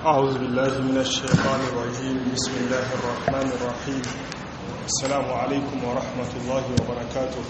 أعوذ بالله من الشيطان الرجيم. بسم الله الرحمن الرحيم. السلام عليكم ورحمة الله وبركاته.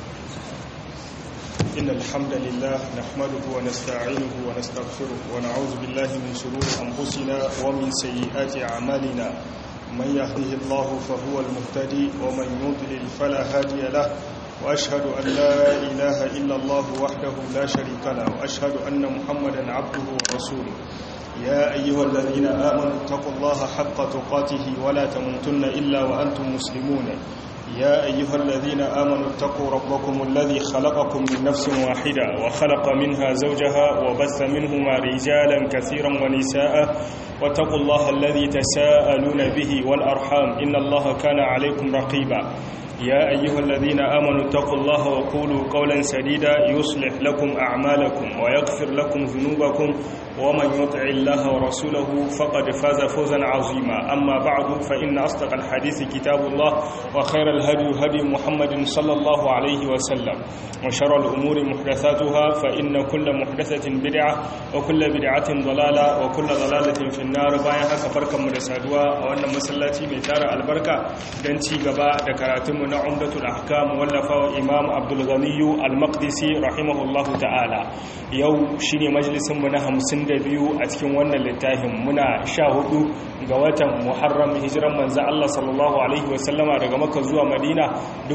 إن الحمد لله نحمده ونستعينه ونستغفره ونعوذ بالله من شرور أنفسنا ومن سيئات أعمالنا. من يهده الله فهو المهتدي ومن يضلل فلا هادي له، وأشهد أن لا إله إلا الله وحده لا شريك له، وأشهد أن محمدا عبده ورسوله. يا أيها الذين آمنوا اتقوا الله حق تقاته ولا تموتن إلا وأنتم مسلمون. يا أيها الذين آمنوا اتقوا ربكم الذي خلقكم من نفس واحدة وخلق منها زوجها وبث منهما رجالا كثيرا ونساء، واتقوا الله الذي تساءلون به والأرحام إن الله كان عليكم رقيبا. يا أيها الذين آمنوا اتقوا الله وقولوا قولا سديدا يصلح لكم أعمالكم ويغفر لكم ذنوبكم، ومن يطع الله ورسوله فقد فاز فوزا عظيما. أما بعد فإن أصدق الحديث كتاب الله، وخير الهدي هدي محمد صلى الله عليه وسلم، وشر الأمور محدثاتها فإن كل محدثة بدعة وكل بدعة ضلالة وكل ضلالة في النار. باين haka farkan mu da saduwa a wannan masallaci mai tara albarka dan ci gaba da karatun mu na Umdatul Ahkam wallafa Imam Abdul Ghani Al-Maqdisi rahimahullahu ta'ala. Yau shine majalisin mu na 52 a cikin wannan littafin. Muna 14 ga watan Muharram hijiran manzo Allah sallallahu alaihi wasallama daga Makka zuwa Madina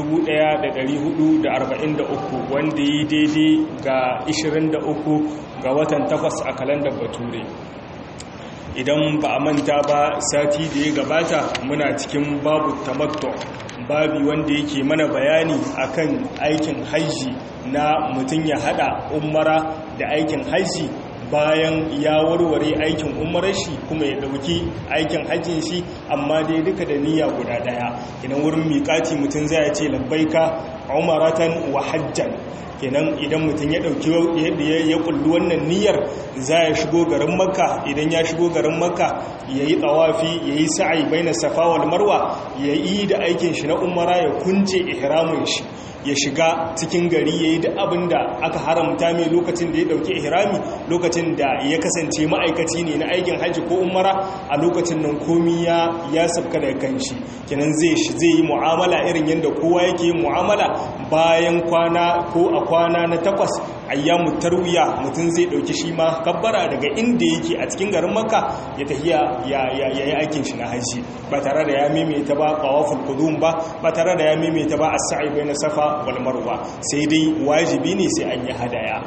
1443, wanda yi daidai ga 23 ga watan 8 a kalandar Bature. Idan ba a manta ba, sati da ya gabata muna cikin babu tamattu, babi wanda yake mana bayani akan aikin haji na mutum ya hada umara da aikin haji bayan ya warware aikin umarar shi kuma ya dauki aikin hajjin shi, amma dai duka da niyya guda daya. Idan wurin miƙati mutum zai ce labbaika umaratan wa hajjan, kenan idan mutum ya dauki ya kullu wannan niyyar za ya shigo garin Makka. Idan ya shigo garin Makka yayi tawafi, yayi sa'i baina Safa wal Marwa, yayi da aikin shi na umara, ya kunce ihramin shi, ya shiga cikin gari yayi da abinda aka haramta mai lokacin da ya dauki ihrami, lokacin da ya kasance ma'aikaci ne na aikin haji ko umara. A lokacin nan komi ya sabka da kanshi, kenan zai yi mu'amala irin yadda kowa yake yin mu'amala. Bayan kwana ko a kwana na 8 ayyamu tarwiya, mutum zai dauki shi ma kabbara daga inda yake a cikin garin Makka ya tafiya ya yi aikin shi na haji, ba tare da ya maimaita ba tawaful qudum ba tare da ya maimaita ba as-sa'i bayna Safa wal Marwa. Sai dai wajibi ne sai an yi hadaya.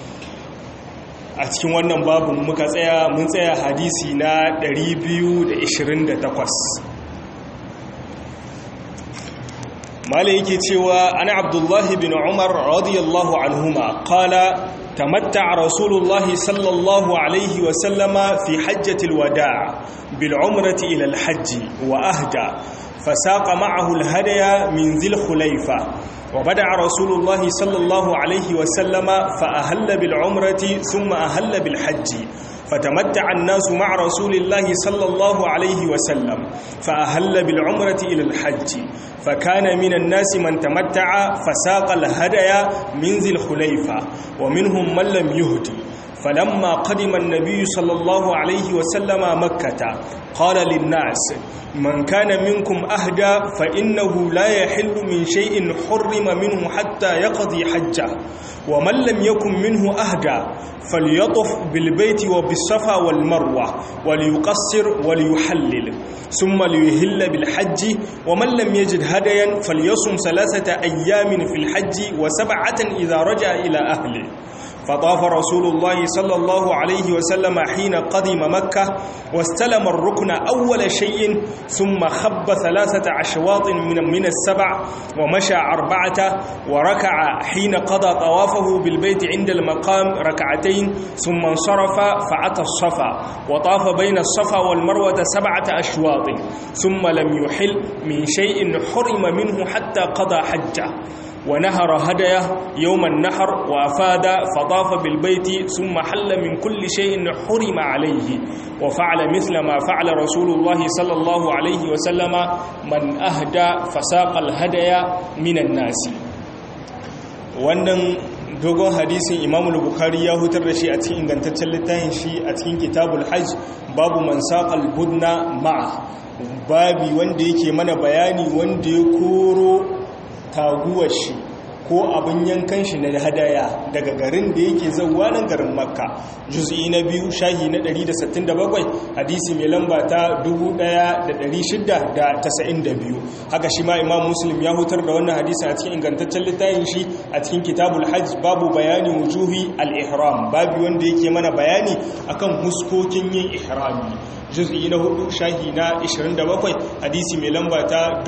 A cikin wannan babu mun tsaya hadisi na 228. mala yake cewa ana Abdullahi bin Umar radiyallahu anhuma qala tamatta'a Rasulullahi sallallahu alaihi wa sallama fi hajjatil wada' bil umrati ila al hajj wa ahda fasaqa ma'ahu al hadaya min dhil khulayfa. وبدأ رسول الله صلى الله عليه وسلم فأهل بالعمرة ثم أهل بالحج، فتمتع الناس مع رسول الله صلى الله عليه وسلم فأهل بالعمرة إلى الحج، فكان من الناس من تمتع فساق الهدايا من ذي الخليفة، ومنهم من لم يهدي. فلما قدم النبي صلى الله عليه وسلم مكة قال للناس: من كان منكم أهدى فإنه لا يحل من شيء حرم منه حتى يقضي حجه، ومن لم يكن منه أهدى فليطف بالبيت وبالصفا والمروة وليقصر وليحلل، ثم ليهل بالحج، ومن لم يجد هديا فليصم 3 أيام في الحج و7 إذا رجع إلى أهله. فطاف رسول الله صلى الله عليه وسلم حين قدم مكة واستلم الركن أول شيء، ثم خب 3 أشواط من السبع ومشى 4، وركع حين قضى طوافه بالبيت عند المقام 2، ثم انصرف فأتى الصفا وطاف بين الصفا والمروة 7 أشواط، ثم لم يحل من شيء حرم منه حتى قضى حجه، ونهر هديه يوم النحر وأفاد فطاف بالبيت، ثم حل من كل شيء حرم عليه، وفعل مثل ما فعل رسول الله صلى الله عليه وسلم من أهدى فساق الهدي من الناس. wannan dogon hadisin Imam Bukhari ya hutar da shi a cikin ingantaccen littafin shi a cikin Kitabul Hajj babu man saqal budna ma'a, babi wanda yake mana bayani wanda ya koro taguwar shi ko abin yankan shi na hadaya daga garin da yake zauwa nan garin Makka. Juz'i na 2 shahi na 167 hadisi mai lamba ta 1692. Haka shi ma Imam Muslim ya hutar da wannan hadisi a cikin ingantaccen littafin shi a cikin Kitabul Hajj babu bayani wujuhi al-ihram, babu wanda yake mana bayani akan huskokin yin ihrami. Juz'i na 4 shahi na 27 hadisi mai lamba ta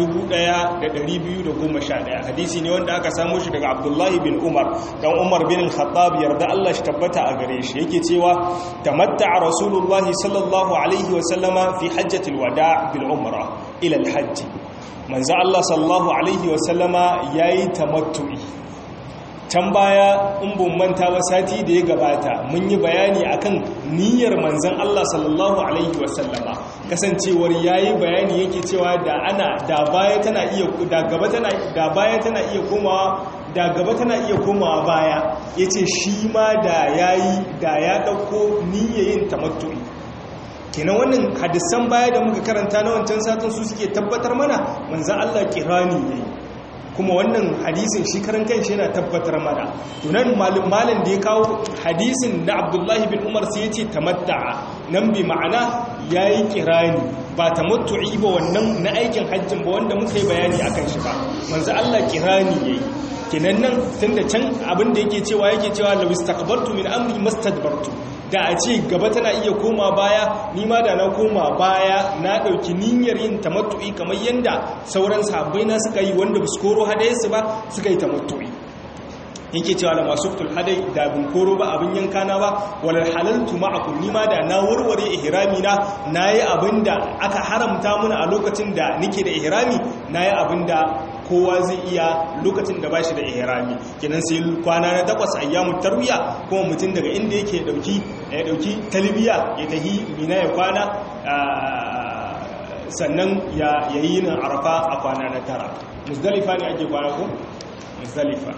1211. Hadisi ne wanda aka samu shi daga Abdullahi bin Umar dan Umar bin Khattab yarda Allah shi tabbata a gare shi, yake cewa tamatta'a Rasulullah sallallahu alaihi wa sallama fi hajjatil wada' bil umra ila al hajj. Manzo Allah sallallahu alaihi wa sallama yayi tamattu'i. Can baya in bun manta ba sati da ya gabata mun yi bayani akan niyyar manzon Allah sallallahu alaihi wa sallama, kasancewar yayi bayani yake cewa da baya tana iya komawa baya, yace shi ma da ya dauko niyyayin tamattu'i. kenan wannan hadisan baya da muka karanta na wancan satin su suke tabbatar mana manzon Allah kirani yayi, kuma wannan hadisin shi karan kanshi yana tabbatar mana. tunan malin da ya kawo hadisin na Abdullahi bin Umar sai yace tamatta'a, nan bi ma'ana yayi kirani ba tamattu'i ba, wannan na aikin hajjin ba wanda muka yi bayani akan shi ba. manzo Allah kirani yayi, kenan nan tunda can abin da yake cewa law istaqbaltu min amri mastadbartu, da a ce gaba tana iya koma baya, ni ma da na koma baya na dauki niyyar yin tamattu'i kamar yanda sauran sahabbai na suka yi wanda basu koro hadayarsu ba suka yi tamattu'i. yake cewa la masuftul hadai da bin koro ba abin yankana ba, walal halaltu ma'akum, ni ma da na warware ihrami na, nayi abinda aka haramta mun a lokacin da nake da ihrami, nayi abinda kowa zai iya lokacin da bashi da ihrami. kenan sai kwana na 8 ayyamut tarwiya, kuma mutum daga inda yake ya dauki talbiya ya tahi mina ya kwana, sannan ya yi nan arafa a kwana na 9. Muzdalifa ne ake kwana ko Muzdalifa.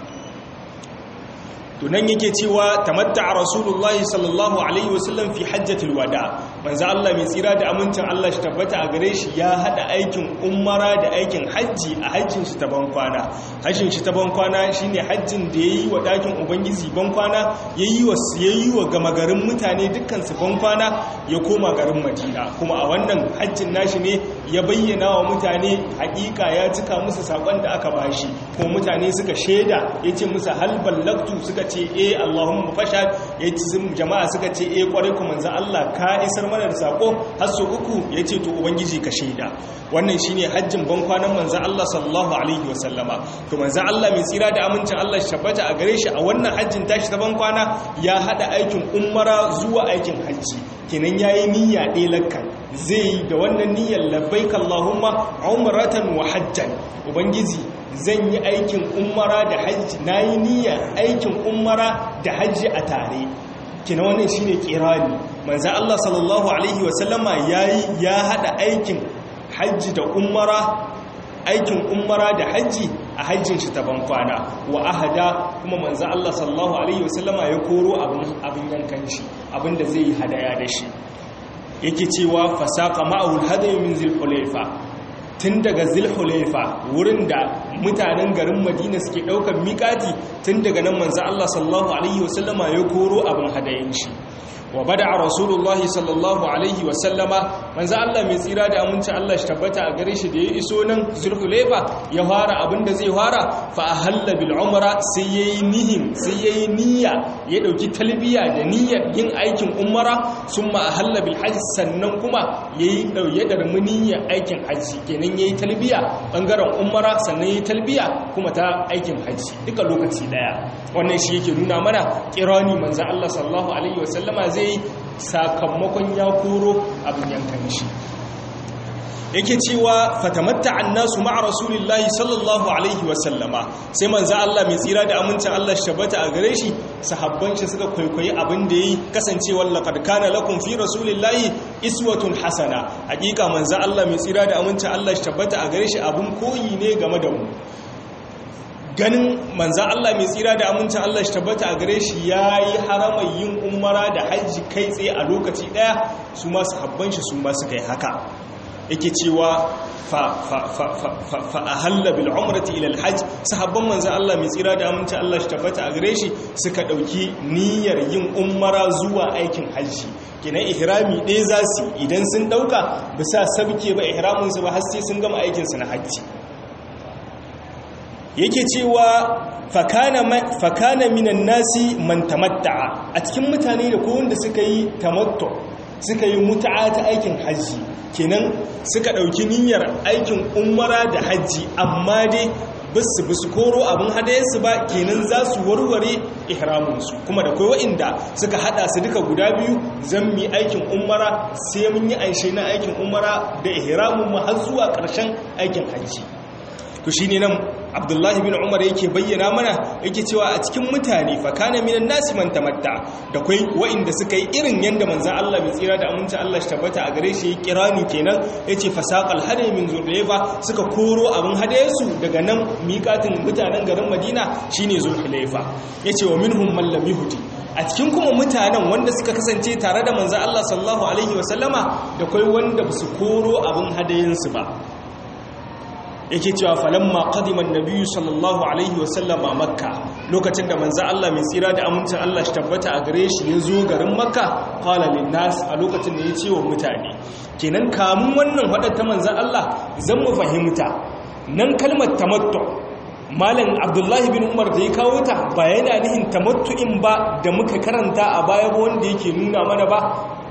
tunan yake cewa tamatta'a Rasulullahi sallallahu alaihi wasallam fi hajjatil wada, manzo Allah mai tsira da amincin Allah shi tabbata a gare shi ya hada aikin umara da aikin hajji a hajjin shi ta bankwana. hajjin shi ta bankwana shine hajjin da yayi wa dakin ubangiji bankwana, yayi wa gama garin mutane dukkan su bankwana, ya koma garin Madina. kuma a wannan hajjin nashi ne ya bayyana wa mutane hakika ya cika musu sakon da aka bashi, kuma mutane suka sheda yace musu hal ballagtu, suka ce Allahumma fashad, yace jama'a suka ce kwarai ku manzo Allah ka isar mana da sako har su uku, yace to ubangiji ka shaida. wannan shine hajjin bankwanan manzo Allah sallallahu alaihi wasallama. to manzo Allah mai tsira da amincin Allah shi tabbata a gare shi a wannan hajjin tashi ta bankwana ya hada aikin umara zuwa aikin hajji, kenan yayi niyya ɗaya lakkan zai da wannan niyyar labbaik Allahumma umratan wa hajjan, ubangiji zan yi aikin umara da hajji, na yi niyyar aikin umara da hajji a tare. kina wannan shine kirani. manzo Allah sallallahu alaihi wasallama ya hada aikin hajji da umara, aikin umara da hajji a hajjin shi ta bankwana. wa ahada, kuma manzo Allah sallallahu alaihi wasallama ya koro abin yankan shi, abinda zai yi hadaya da shi. yake cewa fasaqa ma'ul hadayu min zulhulayfa, tun daga zulhulaifa wurin da mutanen garin Madina suke daukar miƙati, tun daga nan manzo Allah sallallahu alaihi wasallama ya koro abin hadayin shi. wa bada'a rasulullahi sallallahu alaihi wasallama, manzo Allah mai tsira da aminci Allah shi tabbata a gare shi da ya iso nan zulhulaifa ya fara abinda zai fara, fa ahalla bil umra, sai yayi niyya ya dauki talbiya da niyyar yin aikin umara, summa ahalla bil hajj, sannan kuma yayi darmi niyyar aikin haji, kenan yayi talbiya bangaren umara sannan yayi talbiya kuma ta aikin haji duka lokaci daya. wannan shi yake nuna mana kirani manzo Allah sallallahu alaihi wasallama zai sakamakon ya koro abin yankan shi. yake cewa fatamatta annasu ma'a rasulillahi sallallahu alaihi wasallama, sai manzo Allah mai tsira da amincin Allah shabata a gare shi, sahabban shi suka kwaikwayi abin da yi, kasancewar laqad kana lakum fi rasulillahi iswatun hasana. hakika manzo Allah mai tsira da amincin Allah shabata a gare shi abin koyi ne game da mu. ganin manzan Allah mai tsira da amincin Allah shi tabbata a gare shi ya yi haramar yin umara da hajji kai tsaye a lokaci ɗaya su ma sahabban shi su ma suka yi haka yake cewa fa ahalla bil umrati ila al hajj sahabban manzan Allah mai tsira da amincin Allah shi tabbata a gare shi suka dauki niyyar yin umara zuwa aikin hajji kenan ihrami ɗaya za su idan sun dauka bisa sabke ba ihramin su ba har sai sun gama aikin su na hajji yake cewa fakana minan nasi man tamatta'a a cikin mutane da kowanda suka yi tamattu suka yi muta'a ta aikin hajji kenan suka ɗauki niyyar aikin umara da hajji amma dai bisu koro abin hadayensu ba kenan za su warware ihraminsu kuma da kai wa'inda suka hada su duka guda biyu zan mi aikin umara sai mun yi aishe na aikin umara da ihramin mu har zuwa ƙarshen aikin hajji to shine nan Abdullahi bin Umar yake bayyana mana yake cewa a cikin mutane fa kana minan nasi man tamatta da kai wa'inda suka yi irin yanda manzon Allah bai tsira da aminci Allah shi tabbata a gare shi kirani kenan yace fasaqal hadi min zulhulaifa suka koro abin hadayensu daga nan miƙatin mutanen garin Madina shine zulhulaifa yace wa minhum man lam yuhdi a cikin kuma mutanen wanda suka kasance tare da manzon Allah sallallahu alaihi wasallama da kai wanda su koro abin hadayensu ba yake cewa falamma qadima an-nabiy sallallahu alaihi wasallama makka lokacin da manzo Allah mai tsira da amincin Allah shi tabbata a gare shi ya zo garin makka qala lin-nas a lokacin da ya ce wa mutane kenan kamun wannan hadar ta manzo Allah zan mu fahimta nan kalmar tamattu malam Abdullahi bin Umar da ya kawo ta ba yana nihin tamattu'in ba da muka karanta a baya wanda yake nuna mana ba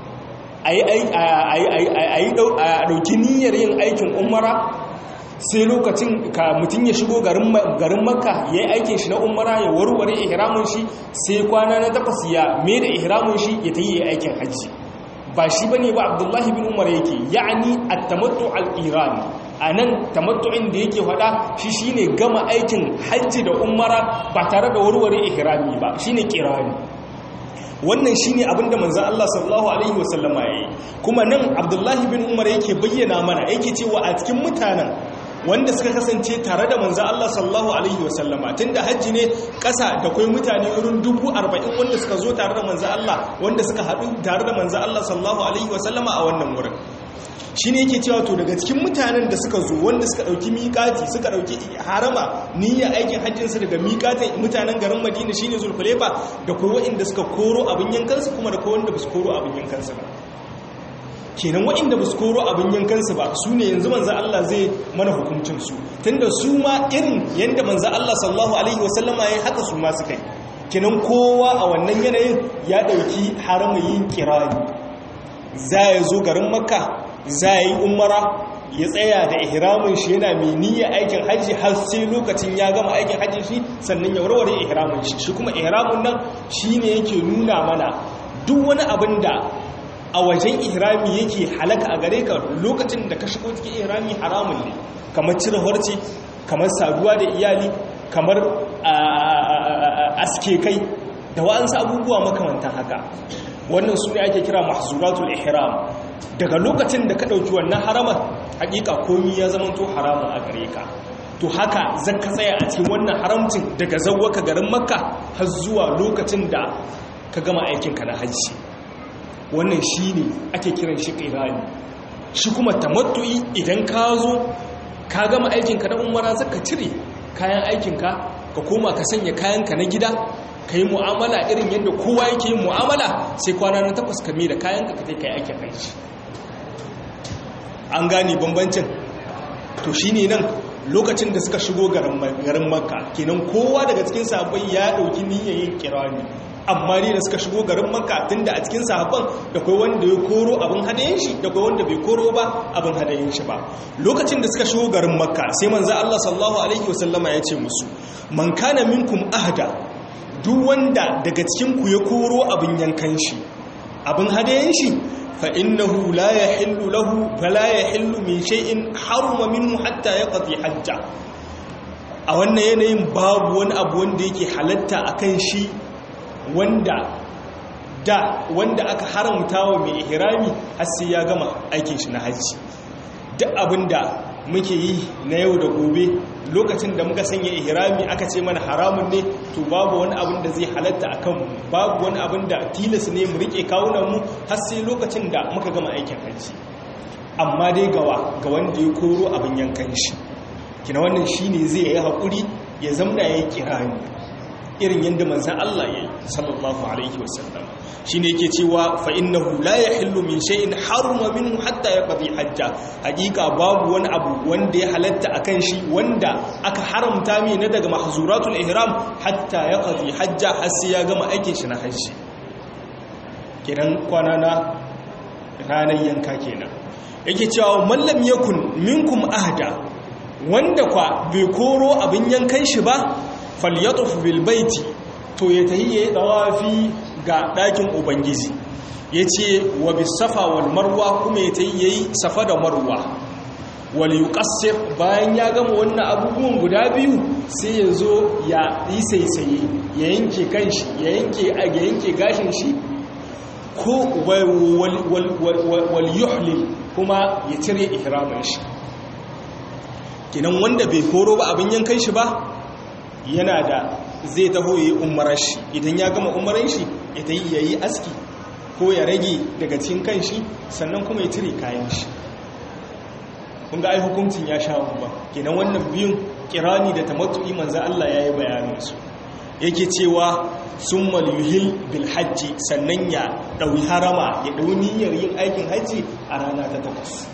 ayi dauki niyyar yin aikin umara sai lokacin ka mutum ya shigo garin makka ya yi aikin shi na umara ya warware ihramun shi sai kwana na 8 ya mai da ihramun shi ya ta yi aikin hajji ba shi bane ba Abdullahi bin Umar yake ya'ani at-tamattu al-iran anan tamattu'in da yake fada shi shine gama aikin hajji da umara ba tare da warware ihrami ba shine kirani wannan shine abinda manzon Allah sallallahu alaihi wasallama yayi kuma nan Abdullahi bin Umar yake bayyana mana yake cewa a cikin mutanen wanda suka kasance tare da manzo Allah sallallahu alaihi wasallama tunda hajji ne kasa da kai mutane wurin 40,000 wanda suka zo tare da manzo Allah wanda suka hadu tare da manzo Allah sallallahu alaihi wasallama a wannan wurin shine yake cewa to daga cikin mutanen da suka zo wanda suka dauki miqati suka dauki harama niyyar aikin hajjin su daga miqatin mutanen garin Madina shine Zulhulaifa da kai wanda suka koro abin yankansu kuma da kai wanda ba su koro abin yankansu ba kenan waɗanda ba su koro abin yankansu ba su ne yanzu manzan Allah zai mana hukuncinsu tunda su ma irin yadda manzan Allah sallallahu alaihi wasallama ya haka su ma su kai kenan kowa a wannan yanayin ya ɗauki haramayin kirani za ya zo garin makka za ya yi umara ya tsaya da ihramin shi yana mai niyyar aikin hajji har sai lokacin ya gama aikin hajji shi sannan ya warware ihramin shi kuma ihramin nan shine yake nuna mana duk wani abin da a wajen ihrami yake halaka a gare ka lokacin da ka shigo cikin ihrami haramun ne kamar cire horci kamar saduwa da iyali kamar aske kai da wa'ansu abubuwa makamantan haka wannan su ne ake kira mahzuratul ihram daga lokacin da ka dauki wannan haramar hakika komai ya zama to haramun a gare ka to haka zaka tsaya a cikin wannan haramcin daga zawwaka garin makka har zuwa lokacin da ka gama aikin ka na hajji wannan shi ne ake kiran shi ƙirani shi kuma tamattu'i idan ka zo ka gama aikinka na umara zaka cire kayan aikinka ka koma ka sanya kayanka na gida ka yi mu'amala irin yadda kowa yake yin mu'amala sai kwana na 8 ka mai da kayanka ka kai aikin hajji an gane bambancin to shi ne nan lokacin da suka shigo garin makka kenan kowa daga cikin sahabbai ya ɗauki niyyar yin ƙirani amma ne da suka shigo garin makka tunda a cikin sahabban da kai wanda ya koro abin hadayen shi da kai wanda bai koro ba abin hadayen shi ba lokacin da suka shigo garin makka sai manzo Allah sallallahu alaihi wasallama ya ce musu man kana minkum ahda duk wanda daga cikin ku ya koro abin yankan shi abin hadayen shi fa innahu la yahillu lahu fala yahillu min shay'in haruma minhu hatta yaqdi hajja a wannan yanayin babu wani abu wanda yake halatta akan shi wanda aka haramta wa mai ihrami har sai ya gama aikin shi na hajji duk abinda muke yi na yau da gobe lokacin da muka sanya ihrami aka ce mana haramun ne to babu wani abin da zai halatta a kanmu, babu wani abin da tilas ne mu rike kawunanmu har sai lokacin da muka gama aikin hajji. Amma dai ga wanda ya koro abin yankan shi kina wannan shine zai yi haƙuri ya zamna ya kirani irin yadda manzan Allah ya yi sallallahu alaihi wasallam. Shi ne yake cewa fa innahu la yahillu min shay'in haruma minhu hatta yaqdi hajja. Hakika babu wani abu wanda ya halatta akan shi wanda aka haramta mai na daga mahzuratul ihram hatta yaqdi hajja, har sai ya gama aikin shi na hajji. Kenan kwana na ranar yanka kenan. Yake cewa man lam yakun minkum ahda, wanda kwa bai koro abin yankan shi ba, falyatuf bil baiti, to ya tahi yayi dawafi ga ɗakin ubangiji. Yace wa bis safa wal marwa, kuma ya tahi yayi safa da marwa. Wal yuqassir, bayan ya gama wannan abubuwan guda biyu sai ya zo ya yi saisaye, ya yanke kanshi, ya yanke gashin shi, ko wal yuhlil, kuma ya cire ihramin shi. Kinan wanda bai koro ba abin yankan shi ba, yana da zai taho ya yi umarar shi. Idan ya gama umarar shi ya ta yi ya yi aski ko ya rage daga cikin kan shi, sannan kuma ya cire kayan shi. kun ga ai hukuncin ya sha ba. Kenan wannan biyun kirani da tamattu'i manzo Allah ya yi bayaninsu. Yake cewa summal yuhil bil hajji, sannan ya ɗauki harama, ya ɗau niyyar yin aikin hajji a rana ta 8.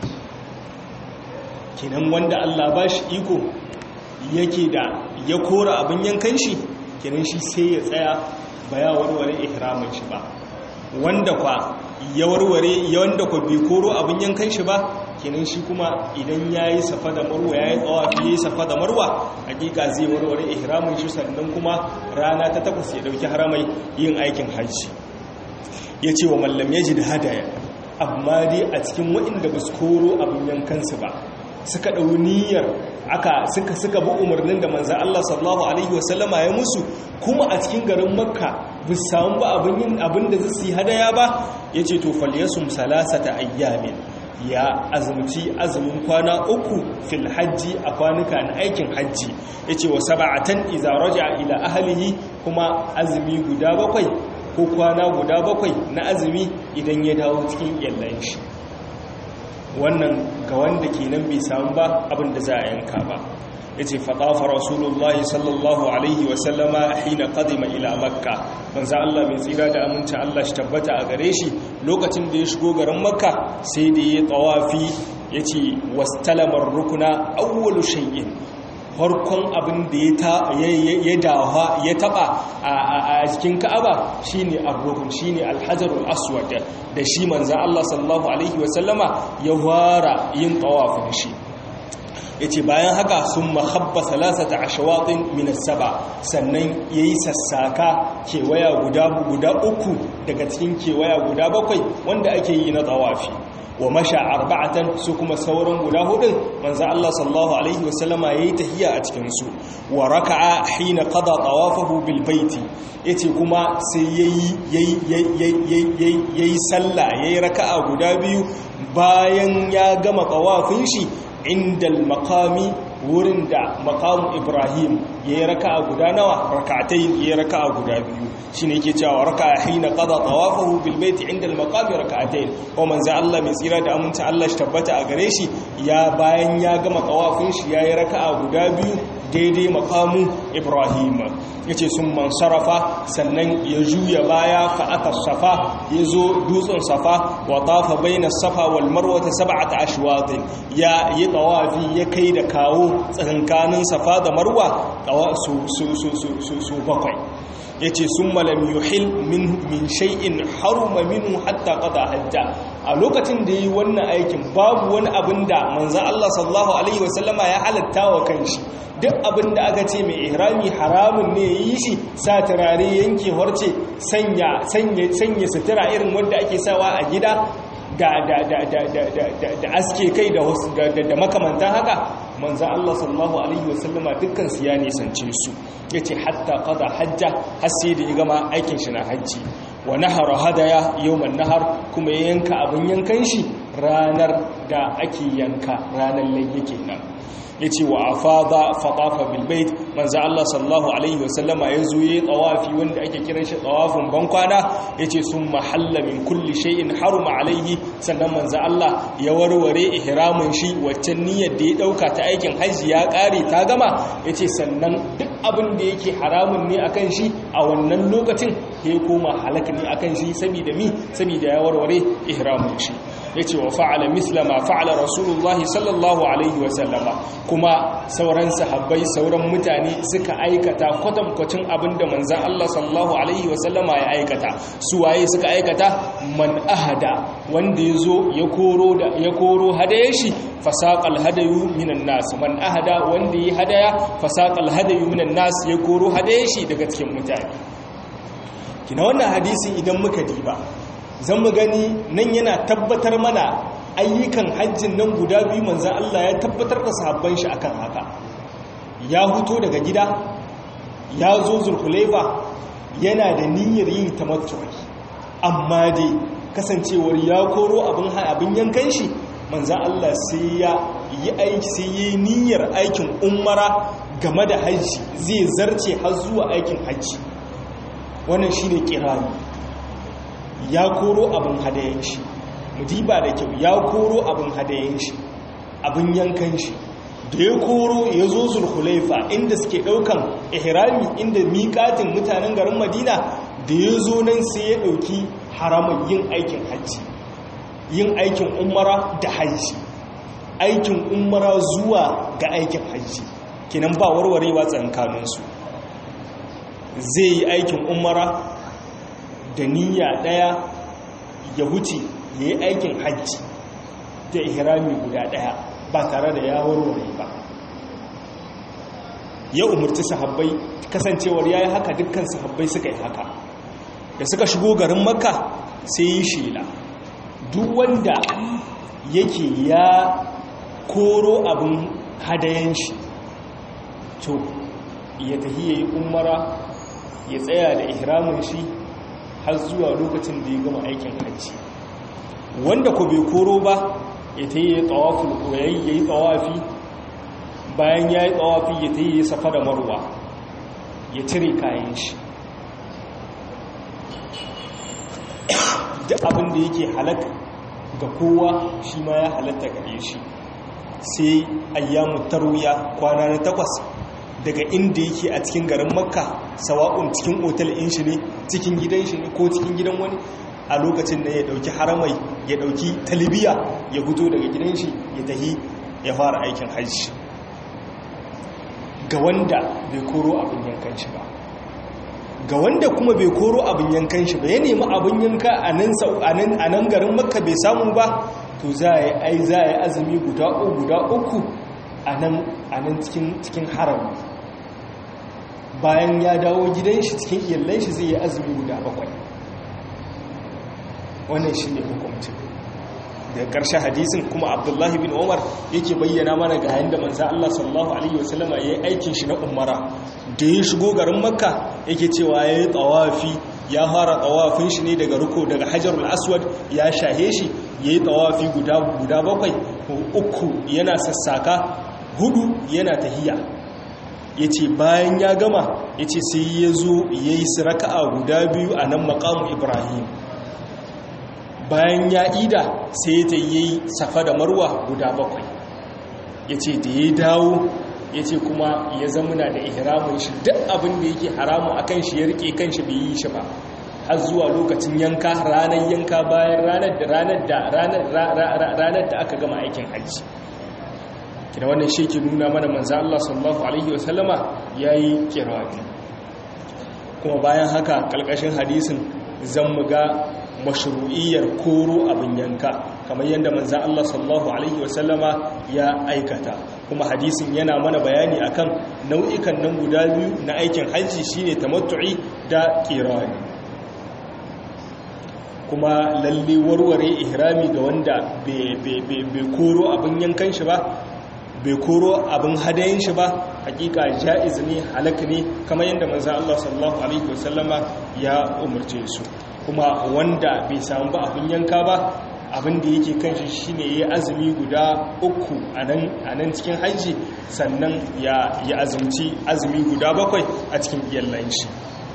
Kenan wanda Allah ba shi iko yake da ya kora abin yankan shi, kenan shi sai ya tsaya ba ya warware ihramin shi ba. Wanda kwa ya warware, wanda kwa bai koro abin yankan shi ba, kenan shi kuma idan yayi safa da marwa, yayi tawafi, yayi safa da marwa, hakika zai warware ihramin shi, sannan kuma rana ta 8 ya dauki haramai yin aikin hajji. Yace wa mallam yajid hadaya, amma dai a cikin waɗanda ba su koro abin yankan su ba, suka ɗau niyyar suka bi umarnin da manzo Allah sallallahu alaihi wasallama ya musu, kuma a cikin garin Makka ba su samu ba abin da zai hadaya ba, yace to falyasum salasata ayyamin, ya azumci azumin kwana 3 fil hajji, a kwanuka na aikin hajji. Yace wa sab'atan idza raja'a ila ahlihi, kuma azumi guda 7 ko kwana guda 7 na azumi idan ya dawo cikin iyalan shi. Wannan ga wanda kenan bai samu ba abin da za a yanka ba. Yace fadafa rasulullahi sallallahu alaihi wa sallama hina qadima ila makka, manzo Allah mai tsira da aminci Allah shi tabbata a gare shi, lokacin da ya shigo garin makka sai da ya tawafi. Yace wastalama rukuna awwalu shay'in, farkon abin da ya taba a cikin Ka'aba shine ar-rukun, shine al-hajarul aswad, da shi manzo Allah sallallahu alaihi wa sallama ya fara yin tawafin shi. Yace bayan haka sun mahabba 13 ashwatin min as-saba, sannan yayi sassaka kewaya guda 3 daga cikin kewaya guda 7 wanda ake yi na tawafi. Wa masha 4, su kuma sauran guda 4 manzo Allah sallallahu alaihi wasallama yayi tahiyya a cikin su. Wa raka'a hina qada tawafahu bil baiti, yace kuma sai yayi sallah, yayi raka'a guda 2 bayan ya gama tawafin shi indal maqami, wurin da maqam Ibrahim, yayi raka'a guda nawa, rak'atayn, yayi raka'a guda 2. Shine yake cewa raka'a hina qada tawafahu bil bayt inda al maqami rak'atayn. Ko manzo Allah mai tsira da aminci Allah shi tabbata a gare shi, ya bayan ya gama tawafin shi yayi raka'a guda 2 daidai maqamu Ibrahim. Yace sun man sarafa, sannan ya juya baya fa ata safa, yazo dutsen safa, wa tafa baina safa wal marwa 7 ashwatin, ya yi tawafi, ya kai da kawo tsakankanin safa da marwa su 7. Yace summa lam yuhil min shay'in haruma minhu hatta qada hajja. A lokacin da yi wannan aikin babu wani abin da manzo Allah sallallahu alaihi wasallama ya halatta wa kanshi. Duk abin da aka ce mai ihrami haramun ne yi shi, sa turare, yanke harce, sanya sutura irin wanda ake sawa a gida, da aske kai da makamantan haka, manzan Allah sallallahu alaihi wasallama dukkan su ya nisance su. Yace hatta qada hajja, har sai da ya gama aikin shi na hajji. wa nahara hadaya yawman nahar, kuma ya yanka abin yankan shi ranar da ake yanka, ranar layya kenan. yace wa afada fatafa bil bait, manzo Allah sallallahu alaihi wasallama yazo yayi tawafi wanda ake kiran shi tawafin bankwana, yace summa halla min kulli shay'in haruma alaihi, sannan manzo Allah ya warware ihramin shi, waccan niyyar da ya dauka ta aikin haji ya kare ta gama, yace sannan duk abin da yake haramun ne akan shi a wannan lokacin ya koma halaka ne akan shi, saboda ya warware ihramin shi. yace wa fa'ala misla ma fa'ala rasulullahi sallallahu alaihi wasallama, kuma sauran sahabbai, sauran mutane suka aikata kwatankwacin abinda manzan Allah sallallahu alaihi wasallama ya aikata. Su waye suka aikata? Man ahada, wanda yazo ya koro hadaya shi, fasaqal hadayu minan nas. Man ahada, wanda yi hadaya, fasaqal hadayu minan nas, ya koro hadaya shi daga cikin mutane. Kina wannan hadisi idan muka diba zan mu gani nan yana tabbatar mana ayyukan hajjin nan guda biyu, manzan Allah ya tabbatar da sahabban shi akan haka. Ya huto daga gida, ya zo Zulhulaifa, yana da niyyar yin tamattu'i, amma dai kasancewar ya koro abin yankan shi, manzan Allah sai ya yi niyyar aikin umara game da hajji, zai zarce har zuwa aikin hajji. Wannan shine kirani. Ya koro abin hadayen shi, mudiba da kyau, ya koro abin hadayen shi, abin yankan shi. Da ya koro ya zo Zulhulaifa inda suke daukan ihrami, inda miƙatin mutanen garin Madina, da ya zo nan sai ya dauki haramun yin aikin hajji, yin aikin umara da hajji, aikin umara zuwa ga aikin hajji, kinan ba warwarewa tsakaninsu. Zai yi aikin umara da niyya daya, ya huce ya yi aikin hajji da ihrami guda daya ba tare da ya warware ba. Ya umarci sahabbai, kasancewar ya yi haka, dukkan sahabbai suka yi haka. Da suka shigo garin Makka sai yi shela, duk wanda yake ya koro abin hadayen shi, to ya tafi ya yi umara, ya tsaya da ihramin shi har zuwa lokacin da ya gama aikin hajji. Wanda ko bai koro ba, ya ta yi tsawafin ya yi tsawafi, bayan ya yi tsawafi ya ta yi safa da marwa, ya cire kayan shi. Duk abin da yake halatta ga kowa shi ma ya halatta gare shi, sai ayyamu tarwiya, kwana na 8 daga inda yake a cikin garin Makka, sawa'un cikin otal in shi ne, cikin gidan shi ne, ko cikin gidan wani, a lokacin da ya dauki haramai, ya dauki talbiya, ya fito daga gidan shi ya tahi ya fara aikin hajji. Ga wanda bai koro abin yankan shi ba, ga wanda kuma bai koro abin yankan shi ba, ya nemi abin yanka a nan garin Makka bai samu ba, to za a yi azumi guda uku a nan cikin harami. Bayan ya dawo gidan shi cikin iyalan shi zai yi azumi guda 7. Wannan shi ne hukumci. Daga ƙarshen hadisin kuma Abdullahi bin Umar yake bayyana mana ga yanda manzo Allah sallallahu alaihi wasallama yayi aikin shi na umara. Da ya shigo garin Makka yake cewa yayi tawafi, ya fara tawafin shi ne daga ruko, daga Hajarul Aswad, ya shahe shi, yayi tawafi guda 7, 3 yana sassaka, 4 yana tahiya. Yace bayan ya gama, yace sai ya zo yayi raka'a guda 2 a nan maqamu Ibrahim. Bayan ya ida sai ta yi safa da marwa guda 7. Yace da ya dawo, yace kuma ya zamuna da ihramin shi, duk abin da yake haramu akan shi ya rike kanshi bai yi shi ba har zuwa lokacin yanka, ranar yanka, bayan ranar da aka gama aikin hajji. Kina wannan shi ke nuna mana manzo Allah sallallahu alaihi wasallama yayi kirani. Kuma bayan haka kalkashin hadisin zan muga mashru'iyyar koro abin yanka, kamar yadda manzo Allah sallallahu alaihi wasallama ya aikata. Kuma hadisin yana mana bayani akan nau'ikan nan guda biyu na aikin hajji, shine tamattu'i da kirani. Kuma lalle warware ihrami ga wanda bai koro abin yankan shi ba, bai koro abin hadayin shi ba, hakika ja'iz ne, halaka ne, kamar yadda manzo Allah sallallahu alaihi wasallama ya umarce su. kuma wanda bai samu ba abin yanka ba abin da yake kan shi shine yayi azumi guda 3 a nan cikin haji sannan ya azumci azumi guda 7 a cikin iyallan shi.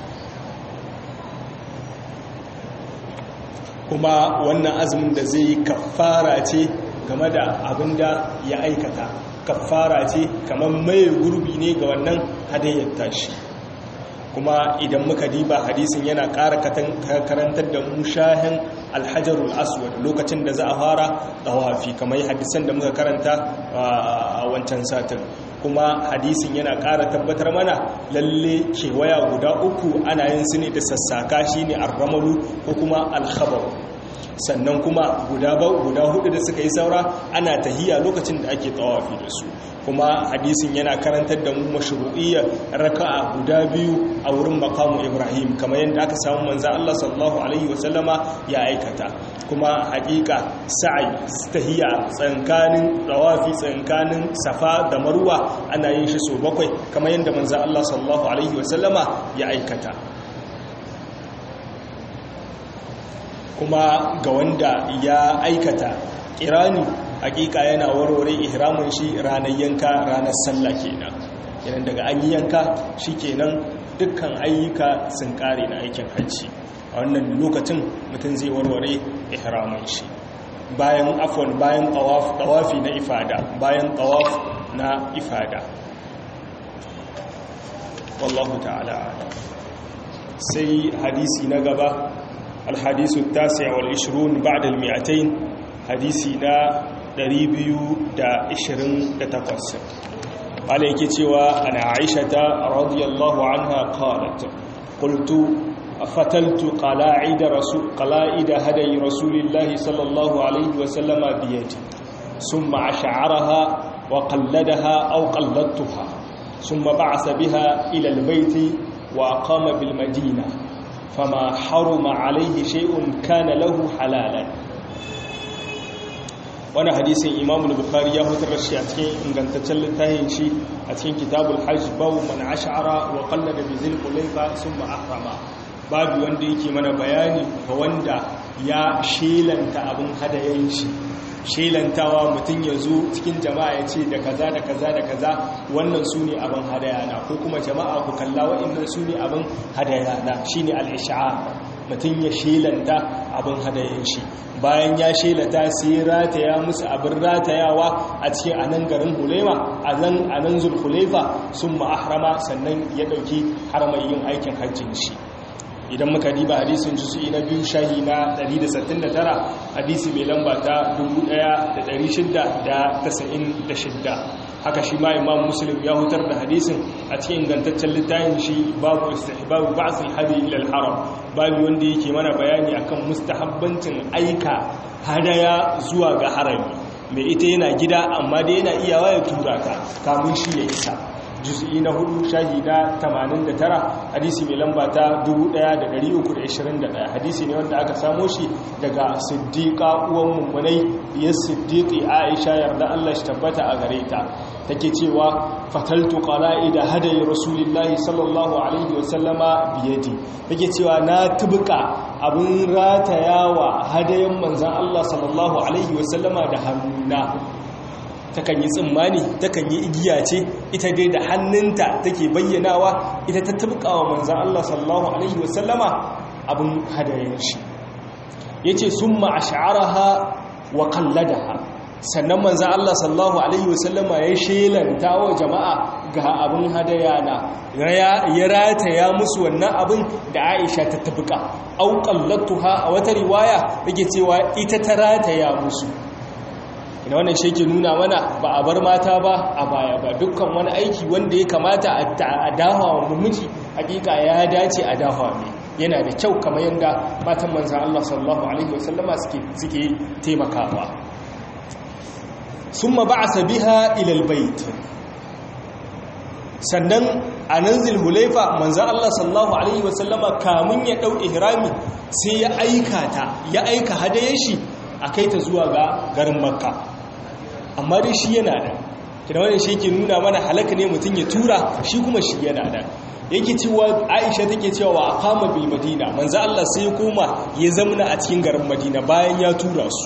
kuma wannan azumin da zai yi kafara ce game da abin da ya aikata, kafara ce kamar mai gurbi ne ga wannan hadayyar tashi. kuma idan muka diba hadisin yana ƙara karantar da mu shahin alhajarul aswad lokacin da za a fara tawafi kamar hadisan da muka karanta a wancan satin. kuma hadisin yana ƙara tabbatar mana lalle kewaya guda 3 ana yin su ne da sassaka shine arramalu ko kuma alkhabar, sannan kuma guda 4 da suka yi saura ana tahiya lokacin da ake tawafi da su. kuma hadisin yana karantar da mu mashru'iyyar raka'a guda 2 a wurin maqamu Ibrahim kamar yadda aka samu manzo Allah sallallahu alaihi wasallama ya aikata. kuma hakika sa'i tahiya tsankanin tawafi tsankanin Safa da Marwa ana yin shi so 7 kamar yadda manzo Allah sallallahu alaihi wasallama ya aikata. kuma ga wanda ya aikata kirani hakika yana warware ihramin shi ranar yanka ranar sallah kenan. Idan daga an yi yanka shikenan dukkan ayyuka sun kare na aikin hajji. A wannan lokacin mutum zai warware ihramin shi bayan tawafi na ifada, bayan tawaf na ifada. wallahu ta'ala. sai hadisi na gaba الحديث التاسع والعشرون بعد المئتين حديثنا 228 قال يكتوى أن عائشة رضي الله عنها قالت قلت فتلت قلائد هدي رسول الله صلى الله عليه وسلم بيدي ثم أشعرها وقلدها أو قلدتها ثم بعث بها إلى البيت وأقام بالمدينة فما حرم عليه شيء كان له حلالا. wani hadisin Imam al-Bukhari ya fitar da shi a cikin ingantaccen littafin shi a cikin Kitabul Hajj babu man ash'ara wa qallada bi zil qulayfa thumma ahrama. babu wanda yake mana bayani ga wanda ya shelanta abin hadayen shi. shelantawa mutum ya zo cikin jama'a ya ce da kaza da kaza da kaza wannan su ne abin hadayana, ko kuma jama'a ku kalla waɗannan su ne abin hadayana, shi ne al'isha'ar. mutum ya shelanta abin hadayen shi, bayan ya shelata sai rataya musu abin ratayawa a cikin anan garin hulaifa, a nan zulhulaifa sun ma'ahrama sannan ya ɗauki harmar yin aikin hajjin shi. idan muka diba hadisin juz'i na 2 shahi na 169 hadisi mai lamba ta 1696 haka shi ma Imam Muslim ya hutar da hadisin a cikin ingantaccen littafin shi babu istihbab ba'th al-hadi ila al-haram, babu wanda yake mana bayani akan mustahabbancin aika hadaya zuwa ga harami. mai ita yana gida amma dai yana iyawa ya tura ta kamun shi ya isa. juz'i na 4 shahi na 89 hadisi mai lamba ta 1321 hadisi ne wanda aka samo shi daga siddiqa uwan mummunai biyar siddiqi Aisha yarda Allah shi tabbata a gare ta, take cewa fataltu qala'ida hadayi rasulillahi sallallahu alaihi wasallama biyadi, take cewa na tubka abun ratayawa hadayen manzon Allah sallallahu alaihi wasallama da hannuna. takan yi tsimmani, takan yi igiya ce ita dai da hannunta take bayyanawa ita ta tabkawa manzan Allah sallallahu alaihi wasallama abin hadayen shi. yace summa ash'araha wa qalladaha, sannan manzan Allah sallallahu alaihi wasallama ya shelanta wa jama'a ga abin hadayana, ya rataya musu wannan abin da Aisha ta tabka, au qallatuha a wata riwaya yake cewa ita ta rataya musu. ina wannan shi ke nuna mana ba a bar mata ba a baya ba, dukkan wani aiki wanda ya kamata a dafa wa mummuci hakika ya dace a dafa mai, yana da kyau kamar yadda matan manzan Allah sallallahu alaihi wasallama suke taimakawa. summa ba'asa biha ila albayt, sannan a nan zulhulaifa manzan Allah sallallahu alaihi wasallama kamun ya dau ihrami sai ya aika hadayen shi a kai ta zuwa ga garin Makka, amma dai shi yana da kina wannan shi ke nuna mana halaka ne mutum ya tura shi kuma shi yana da yake cewa Aisha take cewa wa aqama bil Madina manzo Allah sai ya koma ya zamna a cikin garin Madina bayan ya tura su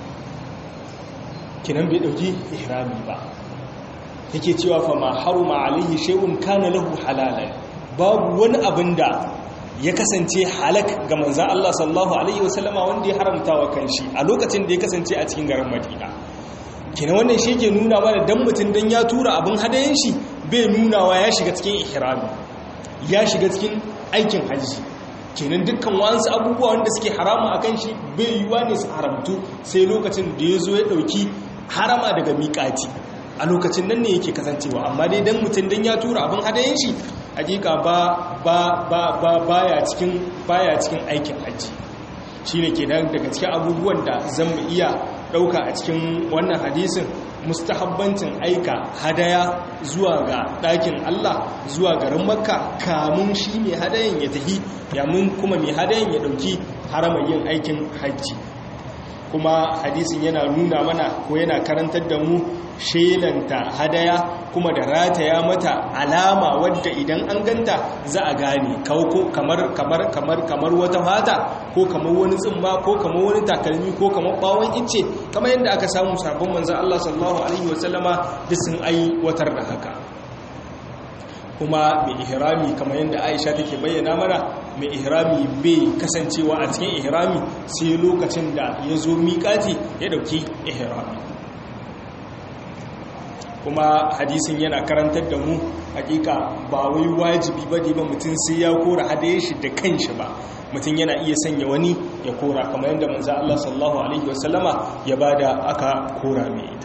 kinan bai dauki ihrami ba yake cewa fa ma haruma alaihi shay'un kana lahu halalan babu wani abinda ya kasance halak ga manzo Allah sallallahu alaihi wasallama wanda ya haramta wa kanshi a lokacin da ya kasance a cikin garin Madina kina wannan shi ke nuna mana dan mutum dan ya tura abin hadayen shi bai nunawa ya shiga cikin ihrami ya shiga cikin aikin hajji kenan dukkan wasu abubuwa wanda suke harama akan shi bai yiwa ne su haramtu sai lokacin da ya zo ya dauki harama daga miƙati a lokacin nan ne yake kasancewa amma dai dan mutum dan ya tura abin hadayen shi hakika baya cikin aikin hajji shine kenan daga cikin abubuwan da zan mu iya dauka a cikin wannan hadisin mustahabbancin aika hadaya zuwa ga ɗakin Allah zuwa garin Makka kamun shi mai hadayan ya tafi yamin kuma mai hadayan ya dauki haramar yin aikin hajji kuma hadisin yana nuna mana ko yana karantar da mu shelanta hadaya kuma da rataya mata alama wadda idan an ganta za a gane kamar wata fata ko kamar wani tsimma ko kamar wani takalmi ko kamar bawon icce kamar yadda aka samu sabon manzon Allah sallallahu alaihi wasallama duk sun aiwatar da haka kuma mai ihrami kamar yadda Aisha take bayyana mana mai ihrami bai kasancewa a cikin ihrami sai lokacin da ya zo miƙati ya dauki ihrami kuma hadisin yana karantar da mu hakika ba wai wajibi bane ba mutum sai ya kora hadayen shi da kanshi ba mutum yana iya sanya wani ya kora kamar yadda manzo Allah sallallahu alaihi wasallama ya bada aka kora mai ita